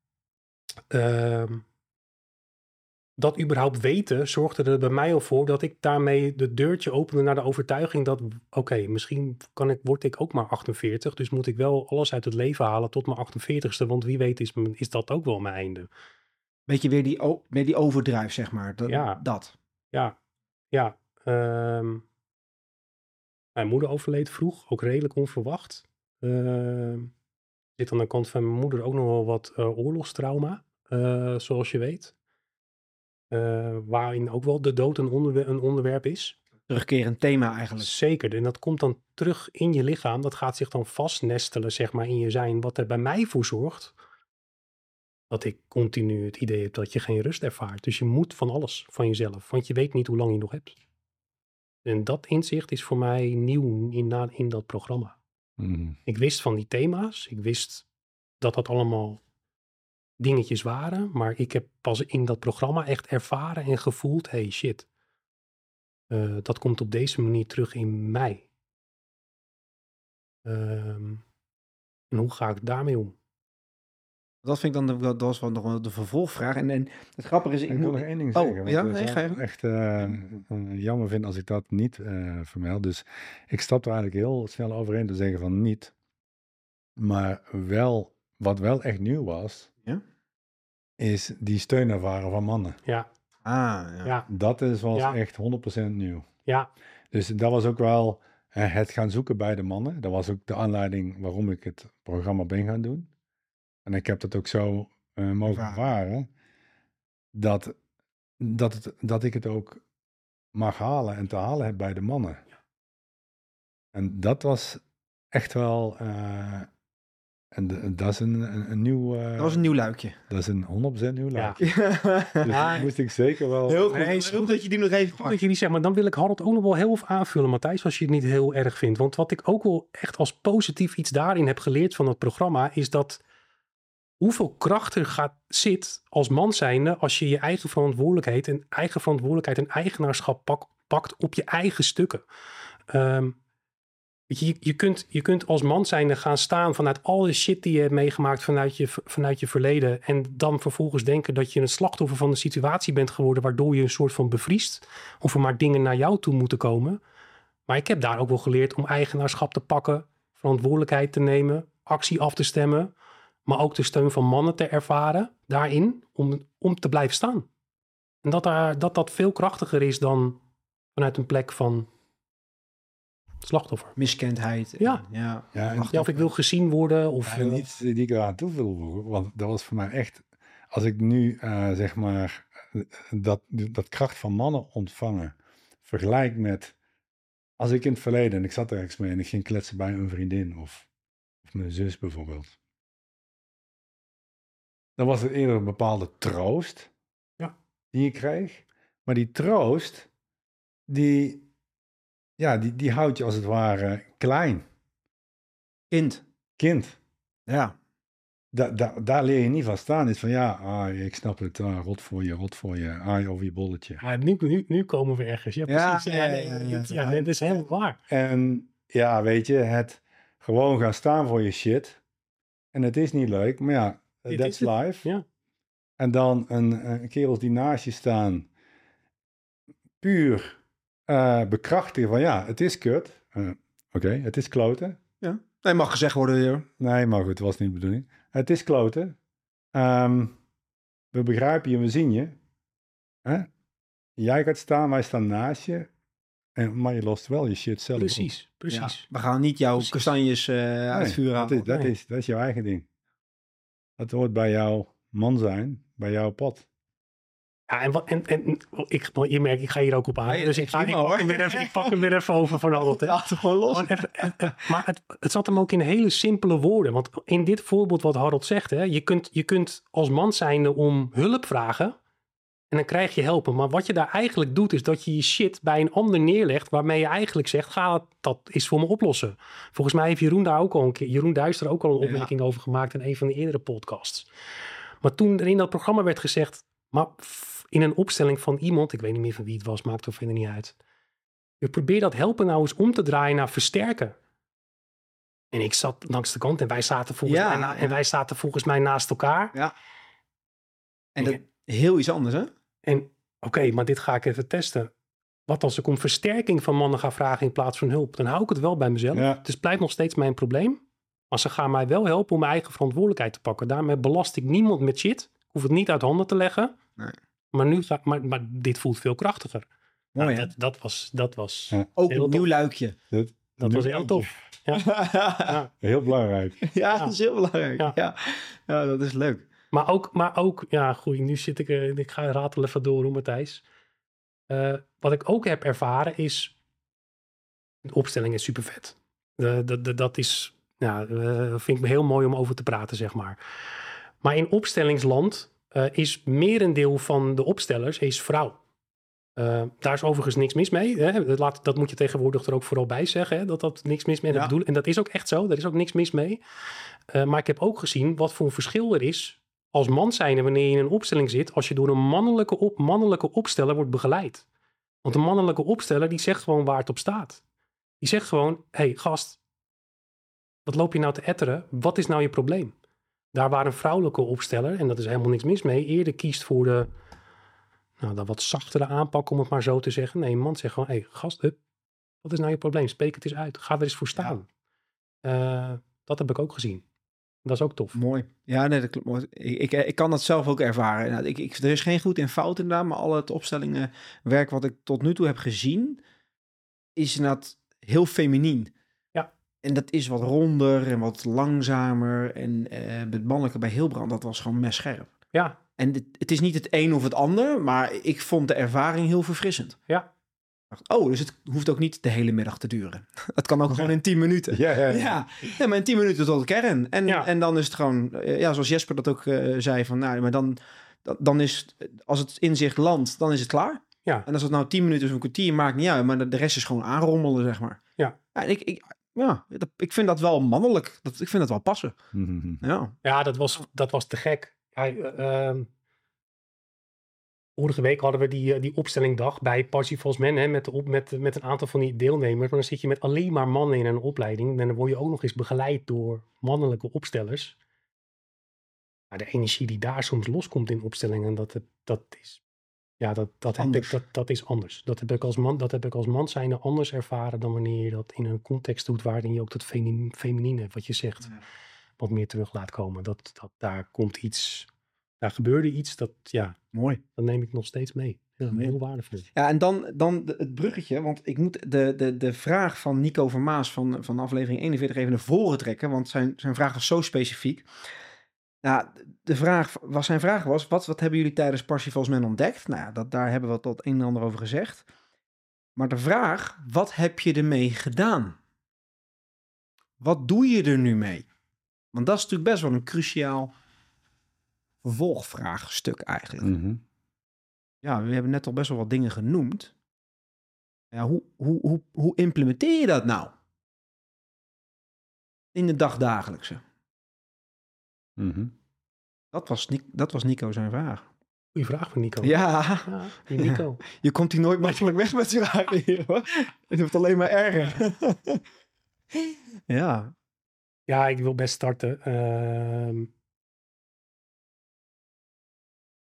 Um, dat überhaupt weten zorgde er bij mij al voor dat ik daarmee de deurtje opende naar de overtuiging dat, oké, okay, misschien kan ik, word ik ook maar achtenveertig, dus moet ik wel alles uit het leven halen tot mijn achtenveertigste, want wie weet is, is dat ook wel mijn einde. Beetje weer die, weer die overdrijf, zeg maar. Dat, ja. Dat. Ja, ja. Um, mijn moeder overleed vroeg, ook redelijk onverwacht. Uh, zit aan de kant van mijn moeder ook nog wel wat uh, oorlogstrauma, uh, zoals je weet. Uh, waarin ook wel de dood een, onderwer- een onderwerp is. Terugkerend thema eigenlijk. Zeker, en dat komt dan terug in je lichaam. Dat gaat zich dan vastnestelen, zeg maar, in je zijn. Wat er bij mij voor zorgt dat ik continu het idee heb dat je geen rust ervaart. Dus je moet van alles van jezelf, want je weet niet hoe lang je nog hebt. En dat inzicht is voor mij nieuw in, na, in dat programma. Mm. Ik wist van die thema's, ik wist dat dat allemaal dingetjes waren, maar ik heb pas in dat programma echt ervaren en gevoeld, hey shit, uh, dat komt op deze manier terug in mij. Um, en hoe ga ik daarmee om? Dat vind ik dan, de, dat was wel nog wel de vervolgvraag. En, en het grappige is... Ik, ik wil nog één ding oh, zeggen. Ja, ik nee, ga je. echt uh, jammer vind als ik dat niet uh, vermeld. Dus ik stap er eigenlijk heel snel overheen te zeggen van niet. Maar wel, wat wel echt nieuw was, ja? is die steun ervaren van mannen. Ja. Ah, ja. ja. Dat is, was ja. echt honderd procent nieuw. Ja. Dus dat was ook wel uh, het gaan zoeken bij de mannen. Dat was ook de aanleiding waarom ik het programma ben gaan doen. En ik heb dat ook zo uh, mogen ervaren, dat, dat, het, dat ik het ook mag halen en te halen heb bij de mannen. Ja. En dat was echt wel, uh, en de, dat is een, een, een nieuw... Uh, dat was een nieuw luikje. Dat is een honderd procent nieuw luikje. Ja. Dus ja. dat moest ik zeker wel... Heel goed, nee, goed dat je die nog even pakt. Dat je die zegt, maar dan wil ik Harold ook nog wel heel even aanvullen, Matthijs, als je het niet heel erg vindt. Want wat ik ook wel echt als positief iets daarin heb geleerd van het programma, is dat hoeveel kracht er gaat, zit als man zijnde als je je eigen verantwoordelijkheid en eigen verantwoordelijkheid en eigenaarschap pak, pakt op je eigen stukken. Um, je, je, kunt, je kunt als man zijnde gaan staan vanuit al de shit die je hebt meegemaakt vanuit je, vanuit je verleden en dan vervolgens denken dat je een slachtoffer van de situatie bent geworden waardoor je een soort van bevriest of er maar dingen naar jou toe moeten komen. Maar ik heb daar ook wel geleerd om eigenaarschap te pakken, verantwoordelijkheid te nemen, actie af te stemmen, maar ook de steun van mannen te ervaren daarin, om, om te blijven staan. En dat, daar, dat dat veel krachtiger is dan vanuit een plek van slachtoffer. Miskendheid. Ja. En, ja. Ja, en, ja, of ik wil gezien worden. Of, ja, en iets die ik eraan toe wil voegen, want dat was voor mij echt, als ik nu uh, zeg maar dat, dat kracht van mannen ontvangen, vergelijk met als ik in het verleden, en ik zat ergens mee en ik ging kletsen bij een vriendin of, of mijn zus bijvoorbeeld. Dan was het eerder een bepaalde troost ja. die je kreeg. Maar die troost, die, ja, die, die houdt je als het ware klein. Kind. Kind. Ja. Da, da, daar leer je niet van staan. Is van ja, ah, ik snap het, ah, rot voor je, rot voor je, ah, over je bolletje. Ja, nu, nu, nu komen we ergens. Ja, precies. Ja, ja, ja, ja, ja, ja, dat is helemaal waar. En ja, weet je, het gewoon gaan staan voor je shit. En het is niet leuk, maar ja, Dit that's life. Ja. En dan een, een kerels die naast je staan, puur uh, bekrachtigen van ja, het is kut. Uh, Oké, okay, het is kloten. Ja. Nee, mag gezegd worden weer. Nee, maar goed, het was niet de bedoeling. Het is kloten. Um, we begrijpen je, we zien je. Hè? Jij gaat staan, wij staan naast je. En, maar je lost wel je shit zelf Precies, op. precies. Ja, we gaan niet jouw precies. kastanjes uh, nee, uitvuren. Dat is, dat, nee. is, dat is jouw eigen ding. Dat hoort bij jouw man zijn, bij jouw pad. Ja, en, wat, en, en ik, je merkt, ik ga hier ook op aan. Nee, dus ik, ga, ik, pak hem weer even, ik pak hem weer even over van Harold. Ja, toch gewoon los. Gewoon even, even, maar het, het zat hem ook in hele simpele woorden. Want in dit voorbeeld wat Harold zegt, hè, je, kunt, je kunt als man zijnde om hulp vragen. En dan krijg je helpen. Maar wat je daar eigenlijk doet, is dat je je shit bij een ander neerlegt. Waarmee je eigenlijk zegt, ga dat is voor me oplossen. Volgens mij heeft Jeroen daar ook al een keer, Jeroen Duister ook al een opmerking ja. over gemaakt in een van de eerdere podcasts. Maar toen er in dat programma werd gezegd, maar in een opstelling van iemand, ik weet niet meer van wie het was, maakt er verder niet uit. Je probeert dat helpen nou eens om te draaien naar versterken. En ik zat langs de kant en wij zaten volgens, ja, mij, na, ja. en wij zaten volgens mij naast elkaar. Ja. En dat heel iets anders, hè? En oké, okay, maar dit ga ik even testen. Wat als ik om versterking van mannen ga vragen in plaats van hulp? Dan hou ik het wel bij mezelf. Ja. Het blijft nog steeds mijn probleem. Maar ze gaan mij wel helpen om mijn eigen verantwoordelijkheid te pakken. Daarmee belast ik niemand met shit. Ik hoef het niet uit handen te leggen. Nee. Maar, nu ga, maar, maar dit voelt veel krachtiger. Mooi, nou, dat, dat was, dat was ja. Ook een nieuw luikje. Dat, dat was heel tof. Ja. ja. Heel belangrijk. Ja, ja, dat is heel belangrijk. Ja, ja. ja dat is leuk. Maar ook, maar ook, ja goed, nu zit ik, ik ga ratelen even door, hoor, Matthijs. Uh, wat ik ook heb ervaren is, de opstelling is super vet. Uh, dat, dat, dat is, ja, uh, vind ik heel mooi om over te praten, zeg maar. Maar in opstellingsland uh, is merendeel van de opstellers is vrouw. Uh, daar is overigens niks mis mee. Hè? Dat, laat, dat moet je tegenwoordig er ook vooral bij zeggen. Hè? Dat dat niks mis mee is. Ja. En dat is ook echt zo. Daar is ook niks mis mee. Uh, maar ik heb ook gezien wat voor een verschil er is als man zijnde wanneer je in een opstelling zit, als je door een mannelijke, op, mannelijke opsteller wordt begeleid. Want een mannelijke opsteller die zegt gewoon waar het op staat. Die zegt gewoon, hé hey, gast, wat loop je nou te etteren? Wat is nou je probleem? Daar waar een vrouwelijke opsteller, en dat is helemaal niks mis mee, eerder kiest voor de nou, dan wat zachtere aanpak, om het maar zo te zeggen. Nee, een man zegt gewoon, hé hey, gast, hup, wat is nou je probleem? Spreek het eens uit. Ga er eens voor staan. Ja. Uh, dat heb ik ook gezien. Dat is ook tof. Mooi. Ja, nee, dat klopt. Ik, ik, ik kan dat zelf ook ervaren. Nou, ik, ik, er is geen goed in fout inderdaad, maar al het opstellingenwerk wat ik tot nu toe heb gezien, is inderdaad heel feminien. Ja. En dat is wat ronder en wat langzamer. En uh, het mannelijke bij Hilbrand, dat was gewoon messcherp. Ja. En het, het is niet het een of het ander, maar ik vond de ervaring heel verfrissend. Ja. Oh, dus het hoeft ook niet de hele middag te duren. Het kan ook ja. gewoon in tien minuten. Ja, ja, ja. ja. ja maar in tien minuten tot de kern. En, ja. en dan is het gewoon, ja, zoals Jesper dat ook uh, zei, van nou, maar dan, dan is, als het inzicht landt, dan is het klaar. Ja. En als het nou tien minuten of een kwartier maakt niet uit, maar de rest is gewoon aanrommelen, zeg maar. Ja. Ja, en ik, ik, ja, ik vind dat wel mannelijk. Dat, ik vind dat wel passen. Mm-hmm. Ja, ja dat, was, dat was te gek. Ja, uh, Vorige week hadden we die, die opstellingdag bij Passive als Men, hè, met, de op, met, met een aantal van die deelnemers. Maar dan zit je met alleen maar mannen in een opleiding. En dan word je ook nog eens begeleid door mannelijke opstellers. Maar de energie die daar soms loskomt in opstellingen, dat, dat is, ja, dat, dat, heb ik, dat, dat is anders. Dat heb ik als man, dat heb ik als man zijnde anders ervaren dan wanneer je dat in een context doet waarin je ook dat feminine, wat je zegt, ja. wat meer terug laat komen. Dat, dat, daar komt iets... Daar gebeurde iets, dat ja, mooi. Dat neem ik nog steeds mee. Ja, heel waardevol. Ja, en dan, dan het bruggetje, want ik moet de, de, de vraag van Nico Vermaas van, van aflevering eenenveertig even naar voren trekken, want zijn, zijn vraag was zo specifiek. Nou, de vraag, was zijn vraag was, wat, wat hebben jullie tijdens Passive als Men ontdekt? Nou ja, dat, daar hebben we tot een en ander over gezegd. Maar de vraag, wat heb je ermee gedaan? Wat doe je er nu mee? Want dat is natuurlijk best wel een cruciaal vervolgvraagstuk eigenlijk. Mm-hmm. Ja, we hebben net al best wel wat dingen genoemd. Ja, hoe, hoe, hoe, hoe implementeer je dat nou? In de dagdagelijkse. Mm-hmm. Dat was, dat was Nico zijn vraag. Goeie vraag van Nico. Ja. ja die Nico. Je komt hier nooit makkelijk weg met zijn vragen hier, hoor. Het wordt alleen maar erger. ja. Ja, ik wil best starten. Uh,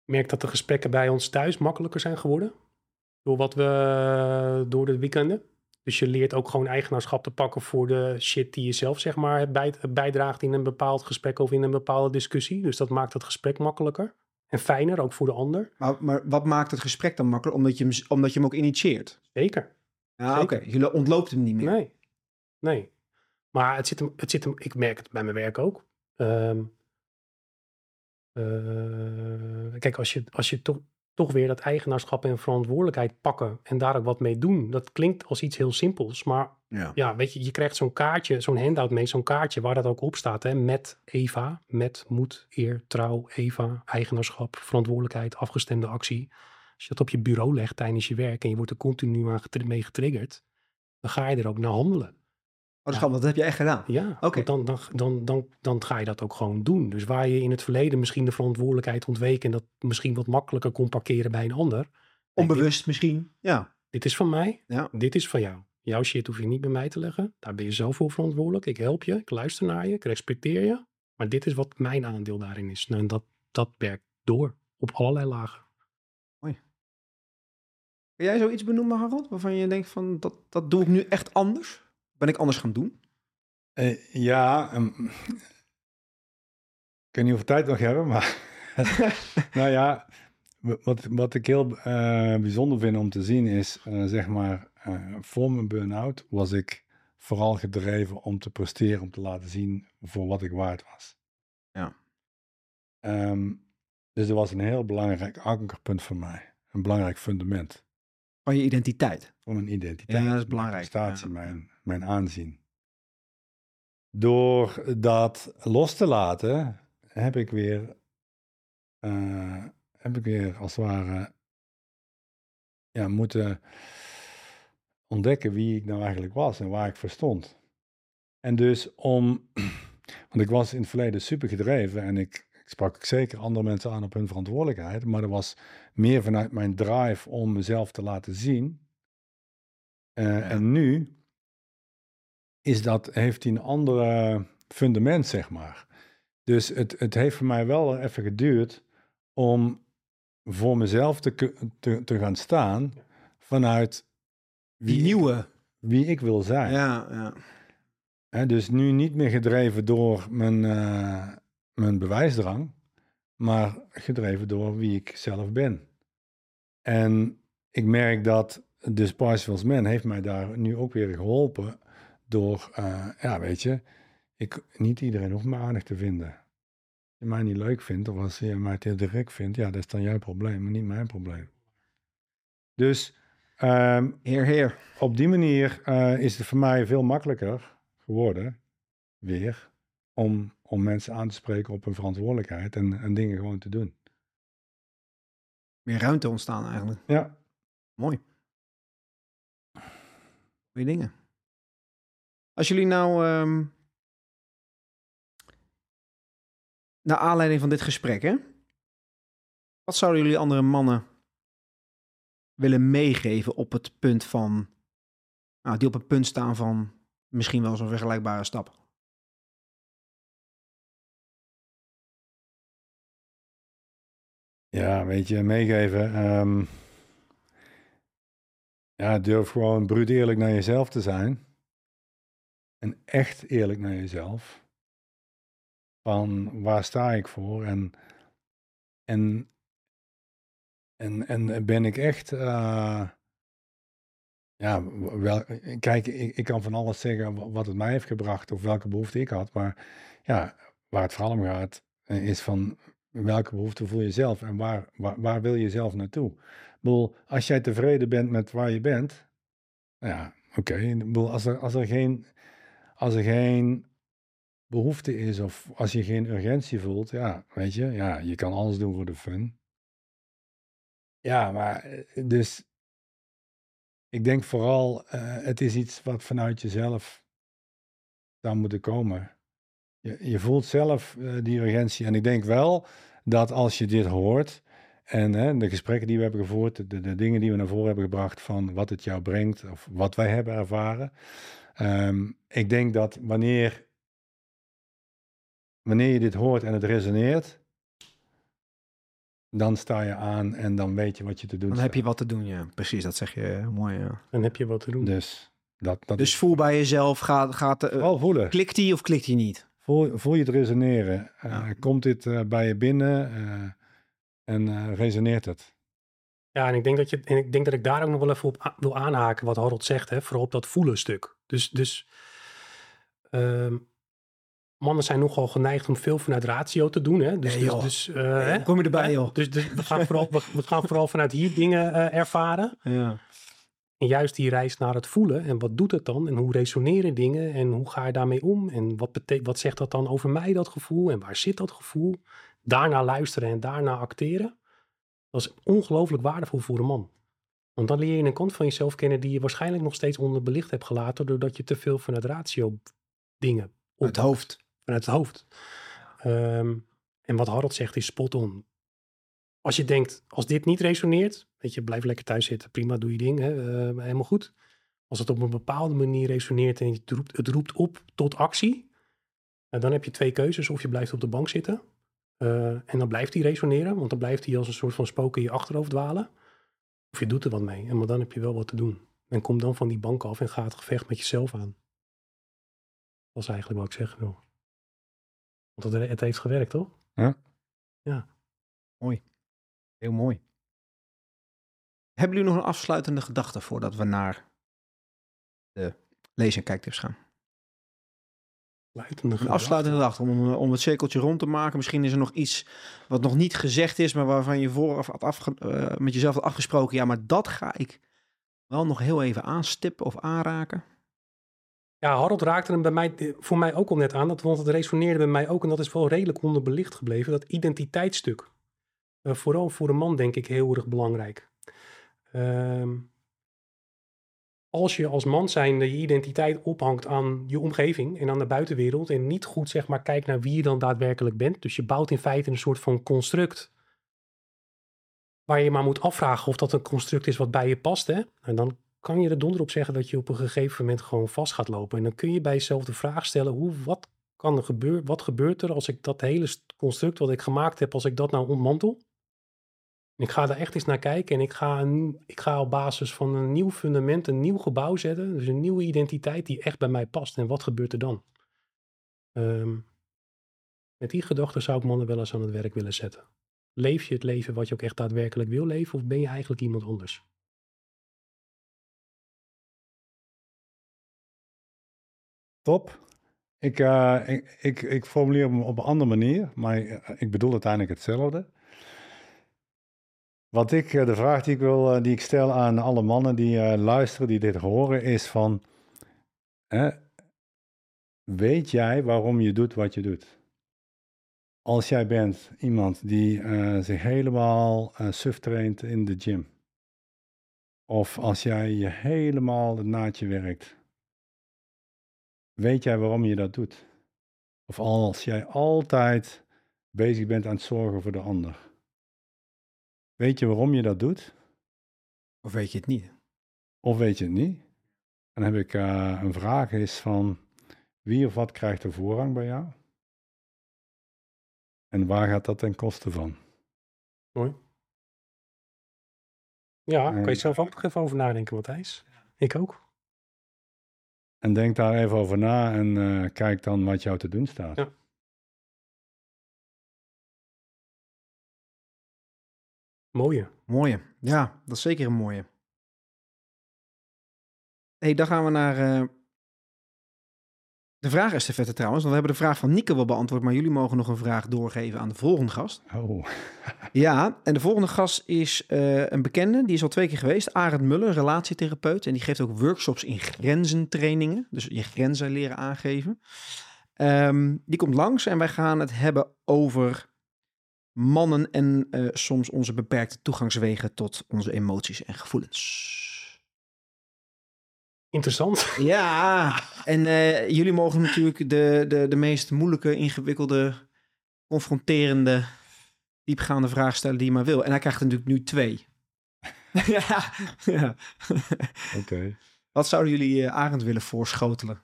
Ik merk dat de gesprekken bij ons thuis makkelijker zijn geworden. Door wat we, door de weekenden. Dus je leert ook gewoon eigenaarschap te pakken voor de shit die je zelf, zeg maar, bij, bijdraagt in een bepaald gesprek of in een bepaalde discussie. Dus dat maakt het gesprek makkelijker. En fijner, ook voor de ander. Maar, maar wat maakt het gesprek dan makkelijker? Omdat je hem, omdat je hem ook initieert? Zeker. Ja, oké. Okay. Je ontloopt hem niet meer. Nee. Nee. Maar het zit hem, het zit hem, ik merk het bij mijn werk ook. Um, uh, kijk, als je, als je toch, toch weer dat eigenaarschap en verantwoordelijkheid pakken en daar ook wat mee doen. Dat klinkt als iets heel simpels, maar ja, ja weet je, je krijgt zo'n kaartje, zo'n handout mee, zo'n kaartje waar dat ook op staat. Hè, met Eva, met moed, eer, trouw, Eva, eigenaarschap, verantwoordelijkheid, afgestemde actie. Als je dat op je bureau legt tijdens je werk en je wordt er continu aan getri- mee getriggerd, dan ga je er ook naar handelen. Oh, dat, ja. dat heb je echt gedaan? Ja, okay. dan, dan, dan, dan, dan ga je dat ook gewoon doen. Dus waar je in het verleden misschien de verantwoordelijkheid ontweek en dat misschien wat makkelijker kon parkeren bij een ander. Onbewust dit, misschien, ja. Dit is van mij, ja. Dit is van jou. Jouw shit hoef je niet bij mij te leggen. Daar ben je zelf voor verantwoordelijk. Ik help je, ik luister naar je, ik respecteer je. Maar dit is wat mijn aandeel daarin is. En dat, dat werkt door op allerlei lagen. Mooi. Kun jij zoiets benoemen, Harold, waarvan je denkt van dat, dat doe ik nu echt anders? Ben ik anders gaan doen? Uh, ja, um, ik weet niet hoeveel tijd nog hebben, maar nou ja, wat, wat ik heel uh, bijzonder vind om te zien is, uh, zeg maar, uh, voor mijn burn-out was ik vooral gedreven om te presteren, om te laten zien voor wat ik waard was. Ja. Um, dus dat was een heel belangrijk ankerpunt voor mij, een belangrijk fundament. Van je identiteit? Van mijn identiteit. Ja, dat is belangrijk. Mijn prestatie, ja. mijn, mijn aanzien. Door dat los te laten, heb ik weer, uh, heb ik weer als het ware ja, moeten ontdekken wie ik nou eigenlijk was en waar ik voor stond. En dus om, want ik was in het verleden super gedreven en ik, ik sprak zeker andere mensen aan op hun verantwoordelijkheid, maar er was meer vanuit mijn drive om mezelf te laten zien. Uh, ja. En nu is dat, heeft hij een andere fundament, zeg maar. Dus het, het heeft voor mij wel even geduurd om voor mezelf te, te, te gaan staan vanuit wie, Die nieuwe. Ik, wie ik wil zijn. Ja, ja. He, dus nu niet meer gedreven door mijn, uh, mijn bewijsdrang, maar gedreven door wie ik zelf ben. En ik merk dat de Spicefuls Man heeft mij daar nu ook weer geholpen door, uh, ja weet je, ik, niet iedereen hoeft me aardig te vinden. Als je mij niet leuk vindt of als je mij te direct vindt, ja, dat is dan jouw probleem, maar niet mijn probleem. Dus um, heer, heer. op die manier uh, is het voor mij veel makkelijker geworden, weer, om, om mensen aan te spreken op hun verantwoordelijkheid en, en dingen gewoon te doen. Meer ruimte ontstaan eigenlijk. Ja. Mooi. Goeie dingen. Als jullie nou, um, naar aanleiding van dit gesprek, hè, wat zouden jullie andere mannen willen meegeven op het punt van, nou, die op het punt staan van misschien wel zo'n vergelijkbare stap? Ja, weet je, meegeven. Um, ja, durf gewoon bruut eerlijk naar jezelf te zijn. En echt eerlijk naar jezelf. Van waar sta ik voor? En, en, en, en ben ik echt... Uh, ja, wel, kijk, ik, ik kan van alles zeggen wat het mij heeft gebracht of welke behoefte ik had. Maar ja, waar het vooral om gaat, is van welke behoefte voel je zelf en waar, waar, waar wil je zelf naartoe? Ik bedoel, als jij tevreden bent met waar je bent, ja, oké. Okay. Ik bedoel, als er, als er geen... Als er geen behoefte is of als je geen urgentie voelt, ja, weet je, ja, je kan alles doen voor de fun. Ja, maar dus ik denk vooral, uh, het is iets wat vanuit jezelf zou moeten komen. Je, je voelt zelf uh, die urgentie en ik denk wel dat als je dit hoort en hè, de gesprekken die we hebben gevoerd, de, de dingen die we naar voren hebben gebracht van wat het jou brengt of wat wij hebben ervaren, um, ik denk dat wanneer Wanneer je dit hoort en het resoneert, dan sta je aan en dan weet je wat je te doen Dan staat. heb je wat te doen, ja. Precies, dat zeg je eh, mooi, ja. Dan heb je wat te doen. Dus dat, dat Dus is voel bij jezelf, gaat, gaat, eh, vooral voelen. klikt die of klikt die niet? Voel, voel je het resoneren. Uh, Ja. Komt dit uh, bij je binnen uh, en uh, resoneert het? Ja, en ik denk dat je, en ik denk dat ik daar ook nog wel even op a- wil aanhaken wat Harold zegt, hè, vooral op dat voelen stuk. Dus, dus um, mannen zijn nogal geneigd om veel vanuit ratio te doen, hè. Dus, Nee, dus, dus uh, nee, hè? hoe kom je erbij, joh? Dus, dus we, gaan vooral, we, we gaan vooral vanuit hier dingen uh, ervaren. Ja. En juist die reis naar het voelen. En wat doet het dan? En hoe resoneren dingen? En hoe ga je daarmee om? En wat, bete- wat zegt dat dan over mij, dat gevoel? En waar zit dat gevoel? Daarna luisteren en daarna acteren. Dat is ongelooflijk waardevol voor een man. Want dan leer je een kant van jezelf kennen die je waarschijnlijk nog steeds onderbelicht hebt gelaten, doordat je te veel vanuit ratio dingen op Het hoofd. Vanuit het hoofd. Um, en wat Harold zegt is spot on. Als je denkt, als dit niet resoneert, weet je, blijf lekker thuis zitten. Prima, doe je ding, hè, uh, helemaal goed. Als het op een bepaalde manier resoneert en het roept, het roept op tot actie, uh, dan heb je twee keuzes. Of je blijft op de bank zitten uh, en dan blijft die resoneren, want dan blijft hij als een soort van spook in je achterhoofd dwalen. Of je doet er wat mee, en maar dan heb je wel wat te doen. En kom dan van die bank af en ga het gevecht met jezelf aan. Dat is eigenlijk wat ik zeggen wil. Want het, het heeft gewerkt, toch? Ja. Ja. Mooi. Heel mooi. Hebben jullie nog een afsluitende gedachte voordat we naar de lees- en kijktips gaan? Afsluitende een afsluitende gedachte om, om het cirkeltje rond te maken. Misschien is er nog iets wat nog niet gezegd is, maar waarvan je vooraf had afge, uh, met jezelf had afgesproken. Ja, maar dat ga ik wel nog heel even aanstippen of aanraken. Ja, Harold raakte hem bij mij, voor mij ook al net aan, dat, want het resoneerde bij mij ook en dat is wel redelijk onderbelicht gebleven, dat identiteitsstuk. Uh, vooral voor een man denk ik heel erg belangrijk. Uh, als je als man zijnde je identiteit ophangt aan je omgeving en aan de buitenwereld en niet goed zeg maar kijkt naar wie je dan daadwerkelijk bent, dus je bouwt in feite een soort van construct waar je maar moet afvragen of dat een construct is wat bij je past, hè? En dan kan je er donder op zeggen dat je op een gegeven moment gewoon vast gaat lopen. En dan kun je bij jezelf de vraag stellen, hoe, wat kan er gebeuren, wat gebeurt er als ik dat hele construct wat ik gemaakt heb, als ik dat nou ontmantel? En ik ga daar echt eens naar kijken en ik ga, een, ik ga op basis van een nieuw fundament, een nieuw gebouw zetten, dus een nieuwe identiteit die echt bij mij past. En wat gebeurt er dan? Um, met die gedachte zou ik mannen wel eens aan het werk willen zetten. Leef je het leven wat je ook echt daadwerkelijk wil leven, of ben je eigenlijk iemand anders? Top. Ik, uh, ik, ik, ik formuleer hem op een andere manier, maar ik bedoel uiteindelijk hetzelfde. Wat ik, de vraag die ik, wil, die ik stel aan alle mannen die uh, luisteren, die dit horen, is van, eh, weet jij waarom je doet wat je doet? Als jij bent iemand die uh, zich helemaal uh, suf traint in de gym, of als jij je helemaal het naadje werkt, weet jij waarom je dat doet? Of als jij altijd bezig bent aan het zorgen voor de ander. Weet je waarom je dat doet? Of weet je het niet? Of weet je het niet? Dan heb ik uh, een vraag is van, wie of wat krijgt de voorrang bij jou? En waar gaat dat ten koste van? Mooi. Ja, kan je zelf ook nog even over nadenken, Matthijs? Ik ook. En denk daar even over na en uh, kijk dan wat jou te doen staat. Ja. Mooie. Mooie. Ja, dat is zeker een mooie. Hey, dan gaan we naar uh, de vragenestafette trouwens. Want we hebben de vraag van Nieke wel beantwoord, maar jullie mogen nog een vraag doorgeven aan de volgende gast. Oh. Ja, en de volgende gast is uh, een bekende. Die is al twee keer geweest. Arend Muller, relatietherapeut. En die geeft ook workshops in grenzentrainingen. Dus je grenzen leren aangeven. Um, die komt langs en wij gaan het hebben over mannen en uh, soms onze beperkte toegangswegen tot onze emoties en gevoelens. Interessant. Ja, en uh, jullie mogen natuurlijk de, de, de meest moeilijke, ingewikkelde, confronterende, diepgaande vraag stellen die je maar wil. En hij krijgt er natuurlijk nu twee. ja. ja. Oké. Okay. Wat zouden jullie uh, Arend willen voorschotelen?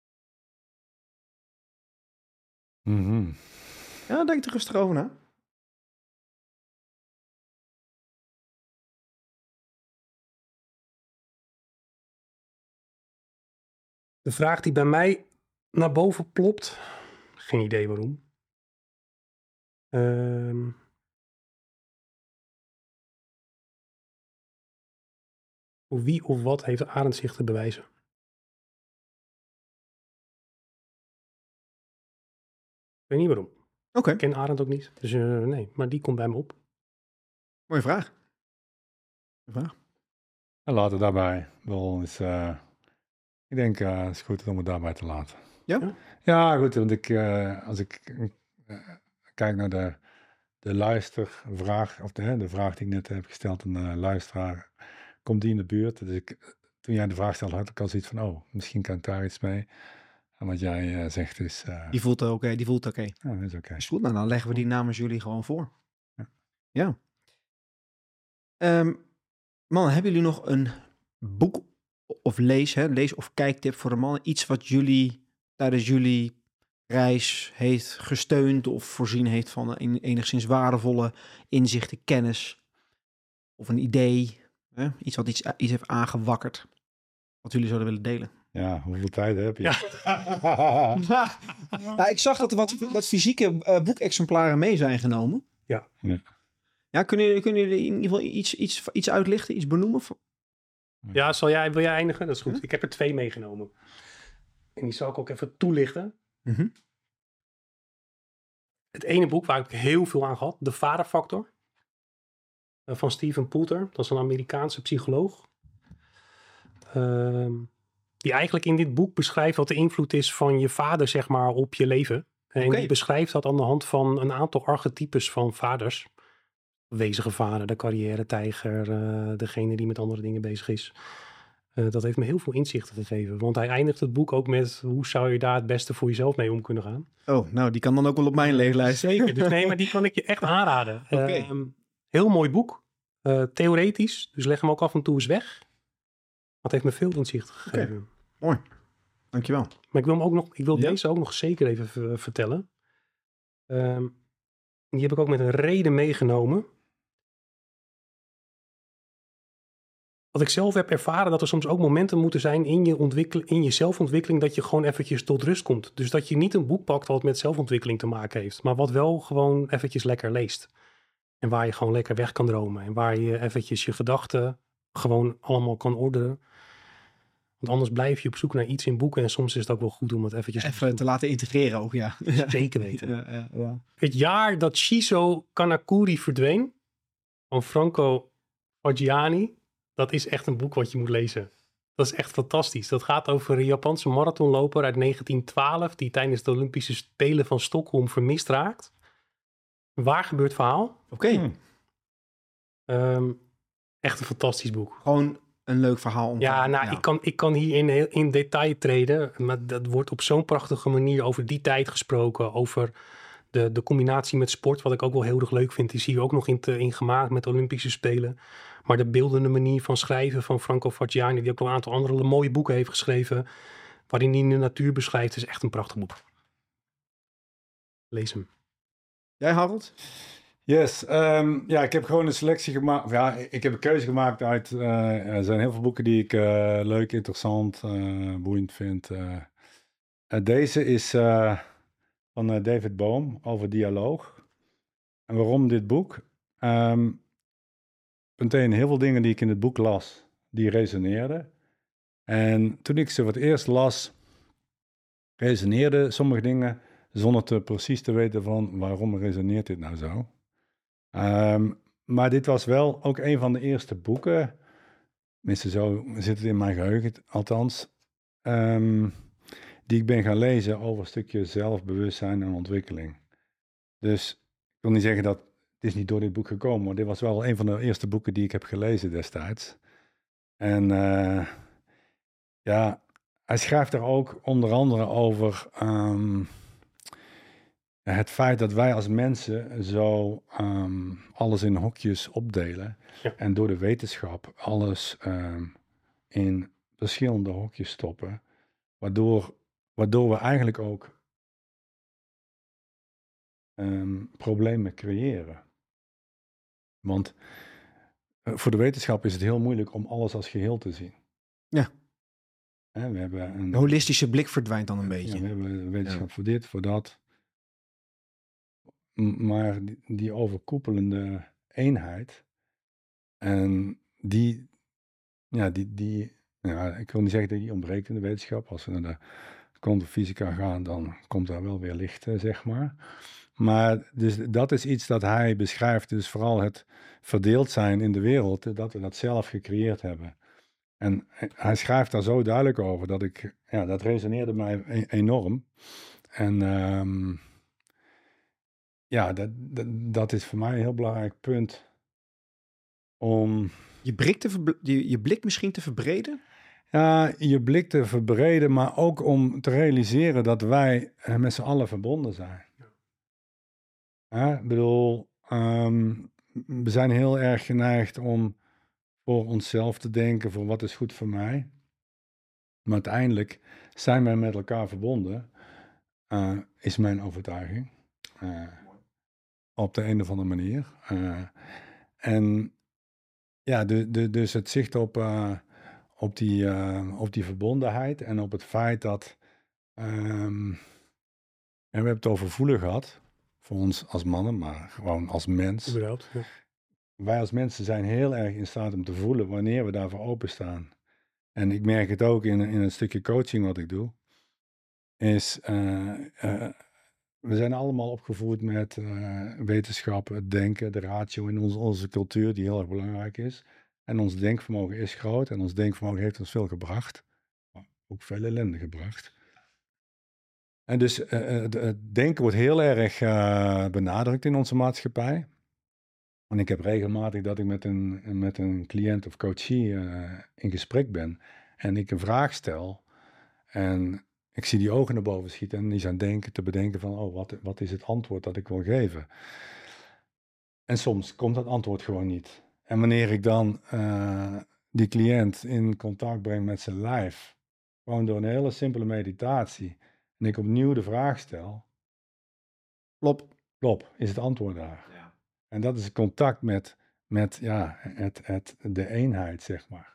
Mm-hmm. Ja, denk er rustig over na. De vraag die bij mij naar boven plopt, geen idee waarom. Um, Voor wie of wat heeft Arend zich te bewijzen? Ik weet niet waarom. Oké. Okay. Ik ken Arend ook niet, dus uh, nee, maar die komt bij me op. Mooie vraag. Mooie vraag. En laten we daarbij wel eens... Uh, ik denk, uh, het is goed om het daarbij te laten. Ja? Ja, ja goed, want ik, uh, als ik uh, kijk naar de, de luistervraag, of de, de vraag die ik net heb gesteld aan de luisteraar, komt die in de buurt? Dus ik, toen jij de vraag stelde, had ik al zoiets van, oh, misschien kan ik daar iets mee. En wat jij uh, zegt is... Uh, die voelt oké, okay, die voelt oké. Okay. Ja, dat is oké. Okay. Is goed, nou dan leggen we die namens jullie gewoon voor. Ja. ja. Um, man, hebben jullie nog een boek of lees, hè, lees of kijktip voor de mannen? Iets wat jullie tijdens jullie reis heeft gesteund of voorzien heeft van een enigszins waardevolle inzichten, kennis of een idee, hè? Iets wat iets, iets heeft aangewakkerd, wat jullie zouden willen delen? Ja, hoeveel tijd heb je? Ja. nou, ik zag dat er wat, wat fysieke uh, boekexemplaren mee zijn genomen. Ja. Ja, ja kunnen, jullie, kunnen jullie in ieder geval iets, iets, iets uitlichten, iets benoemen? Ja, zal jij, wil jij eindigen? Dat is goed. Huh? Ik heb er twee meegenomen. En die zal ik ook even toelichten. Mm-hmm. Het ene boek waar ik heel veel aan gehad, De Vaderfactor. Uh, van Stephen Poulter. Dat is een Amerikaanse psycholoog. Uh, die eigenlijk in dit boek beschrijft wat de invloed is van je vader, zeg maar, op je leven. En okay. die beschrijft dat aan de hand van een aantal archetypes van vaders. Wezige vader, de carrière-tijger, uh, degene die met andere dingen bezig is. Uh, dat heeft me heel veel inzichten gegeven. Want hij eindigt het boek ook met hoe zou je daar het beste voor jezelf mee om kunnen gaan. Oh, nou, die kan dan ook wel op mijn leeslijst. Zeker, dus nee, maar die kan ik je echt aanraden. Okay. Uh, heel mooi boek. Uh, theoretisch, dus leg hem ook af en toe eens weg. Dat heeft me veel inzicht gegeven. Okay. Mooi, dankjewel. Maar ik wil, hem ook nog, ik wil ja? deze ook nog zeker even v- vertellen. Um, die heb ik ook met een reden meegenomen. Wat ik zelf heb ervaren, dat er soms ook momenten moeten zijn in je, ontwikkel- in je zelfontwikkeling, dat je gewoon eventjes tot rust komt. Dus dat je niet een boek pakt wat met zelfontwikkeling te maken heeft, maar wat wel gewoon eventjes lekker leest. En waar je gewoon lekker weg kan dromen. En waar je eventjes je gedachten gewoon allemaal kan ordenen. Want anders blijf je op zoek naar iets in boeken. En soms is het ook wel goed om het eventjes... Even te laten integreren ook, ja. Zeker weten. Ja, ja, ja. Het jaar dat Shiso Kanakuri verdween, van Franco Faggiani, dat is echt een boek wat je moet lezen. Dat is echt fantastisch. Dat gaat over een Japanse marathonloper uit negentien twaalf... die tijdens de Olympische Spelen van Stockholm vermist raakt. Een waar gebeurd verhaal. Oké. Okay. Hmm. Um, echt een fantastisch boek. Gewoon een leuk verhaal. Om ja, te... nou, ja. Ik, kan, ik kan hier in, in detail treden. Maar dat wordt op zo'n prachtige manier over die tijd gesproken. Over de, de combinatie met sport. Wat ik ook wel heel erg leuk vind. Die zie je ook nog in, te, in gemaakt met de Olympische Spelen. Maar de beeldende manier van schrijven van Franco Faggiani. Die ook nog een aantal andere mooie boeken heeft geschreven. Waarin hij de natuur beschrijft. Is echt een prachtig boek. Lees hem. Jij, Harold? Yes, um, ja, ik heb gewoon een selectie gemaakt. Ja, ik heb een keuze gemaakt uit. Uh, er zijn heel veel boeken die ik uh, leuk, interessant, uh, boeiend vind. Uh, uh, deze is uh, van uh, David Bohm over dialoog. En waarom dit boek? Um, meteen heel veel dingen die ik in het boek las, die resoneerden. En toen ik ze voor het eerst las, resoneerden sommige dingen zonder te precies te weten van waarom resoneert dit nou zo. Um, maar dit was wel ook een van de eerste boeken, tenminste zo zit het in mijn geheugen althans, um, die ik ben gaan lezen over een stukje zelfbewustzijn en ontwikkeling. Dus ik wil niet zeggen dat het is niet door dit boek gekomen, maar dit was wel een van de eerste boeken die ik heb gelezen destijds. En uh, ja, hij schrijft er ook onder andere over um, het feit dat wij als mensen zo um, alles in hokjes opdelen. Ja. En door de wetenschap alles um, in verschillende hokjes stoppen. Waardoor, waardoor we eigenlijk ook um, problemen creëren. Want uh, voor de wetenschap is het heel moeilijk om alles als geheel te zien. Ja. Hè, we hebben een De holistische blik verdwijnt dan een beetje. Ja, we hebben wetenschap Ja. voor dit, voor dat. M- Maar die, die overkoepelende eenheid. En die, ja, die, die ja, ik wil niet zeggen dat die ontbreekt in de wetenschap. Als we naar de kwantumfysica gaan, dan komt daar wel weer licht, eh, zeg maar. Maar dus dat is iets dat hij beschrijft, dus vooral het verdeeld zijn in de wereld, eh, dat we dat zelf gecreëerd hebben. En hij- hij schrijft daar zo duidelijk over dat ik, ja, dat resoneerde mij e- enorm. En ehm, ja, dat, dat, dat is voor mij een heel belangrijk punt om Je blik, te verbl- je, je blik misschien te verbreden? ja, je blik te verbreden, maar ook om te realiseren dat wij eh, met z'n allen verbonden zijn. Hè? Ik bedoel, ehm, we zijn heel erg geneigd om voor onszelf te denken, voor wat is goed voor mij. Maar uiteindelijk zijn wij met elkaar verbonden, eh, is mijn overtuiging. Eh, op de een of andere manier. Eh, en ja, de, de, dus het zicht op, eh, op, die, eh, op die verbondenheid en op het feit dat... ehm, en we hebben het over voelen gehad, voor ons als mannen, maar gewoon als mens. Überhaupt, ja. Wij als mensen zijn heel erg in staat om te voelen wanneer we daarvoor openstaan. En ik merk het ook in, in een stukje coaching wat ik doe. Is, uh, uh, we zijn allemaal opgevoed met uh, wetenschap, het denken, de ratio in onze, onze cultuur die heel erg belangrijk is. En ons denkvermogen is groot en ons denkvermogen heeft ons veel gebracht. Maar ook veel ellende gebracht. En dus uh, het, het denken wordt heel erg uh, benadrukt in onze maatschappij. En ik heb regelmatig dat ik met een, met een cliënt of coachie uh, in gesprek ben. En ik een vraag stel. En ik zie die ogen naar boven schieten. En die zijn denken, te bedenken van, oh, wat, wat is het antwoord dat ik wil geven? En soms komt dat antwoord gewoon niet. En wanneer ik dan uh, die cliënt in contact breng met zijn lijf. Gewoon door een hele simpele meditatie. En ik opnieuw de vraag stel. Klop. Klop, is het antwoord daar? Ja. En dat is het contact met, met ja, het, het, de eenheid, zeg maar.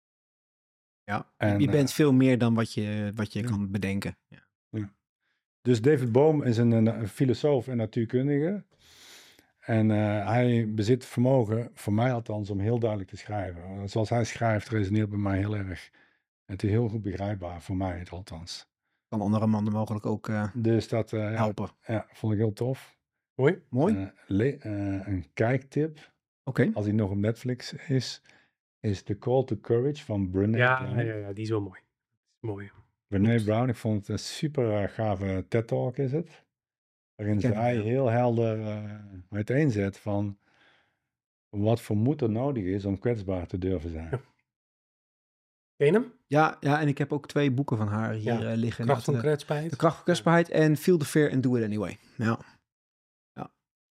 Ja, En, je bent uh, veel meer dan wat je, wat je ja. kan bedenken. Ja. Ja. Dus David Bohm is een, een filosoof en natuurkundige. En uh, hij bezit vermogen, voor mij althans, om heel duidelijk te schrijven. Zoals hij schrijft, resoneert bij mij heel erg. Het is heel goed begrijpbaar, voor mij het althans. Kan andere mannen mogelijk ook uh, dus dat uh, helpen. Ja, ja, vond ik heel tof. Mooi. Mooi. Uh, le- uh, een kijktip, Oké. als hij nog op Netflix is, is The Call to Courage van Brené Ja, Brown. ja, ja, die is wel mooi. Mooi. Brené Brown, ik vond het een super uh, gave TED-talk is het. Waarin Ken zij ik, ja. heel helder uh, uiteenzet van wat voor moed er nodig is om kwetsbaar te durven zijn. Ja. Ken je hem? Ja, ja, en ik heb ook twee boeken van haar hier Ja. uh, liggen. Kracht van Dat, uh, kwetsbaarheid. De kracht van kwetsbaarheid en Feel the Fear and Do It Anyway. Ja. Ja.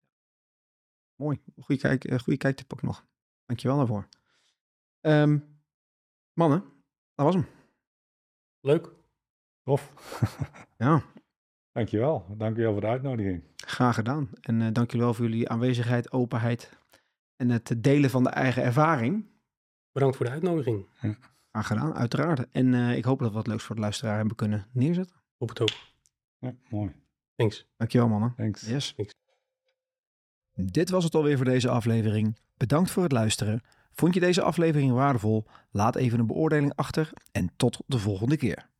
Mooi. Goeie, kijk, uh, goeie kijktip ook nog. Dankjewel daarvoor. Um, mannen, dat was hem. Leuk. Tof. Ja. Dankjewel. Dankjewel voor de uitnodiging. Graag gedaan. En uh, dankjewel voor jullie aanwezigheid, openheid en het delen van de eigen ervaring. Bedankt voor de uitnodiging. Ja. Graag gedaan, uiteraard. En uh, ik hoop dat we wat leuks voor de luisteraar hebben kunnen neerzetten. Op het ook. Ja, mooi. Thanks. Dankjewel, mannen. Thanks. Yes. Thanks. Dit was het alweer voor deze aflevering. Bedankt voor het luisteren. Vond je deze aflevering waardevol? Laat even een beoordeling achter en tot de volgende keer.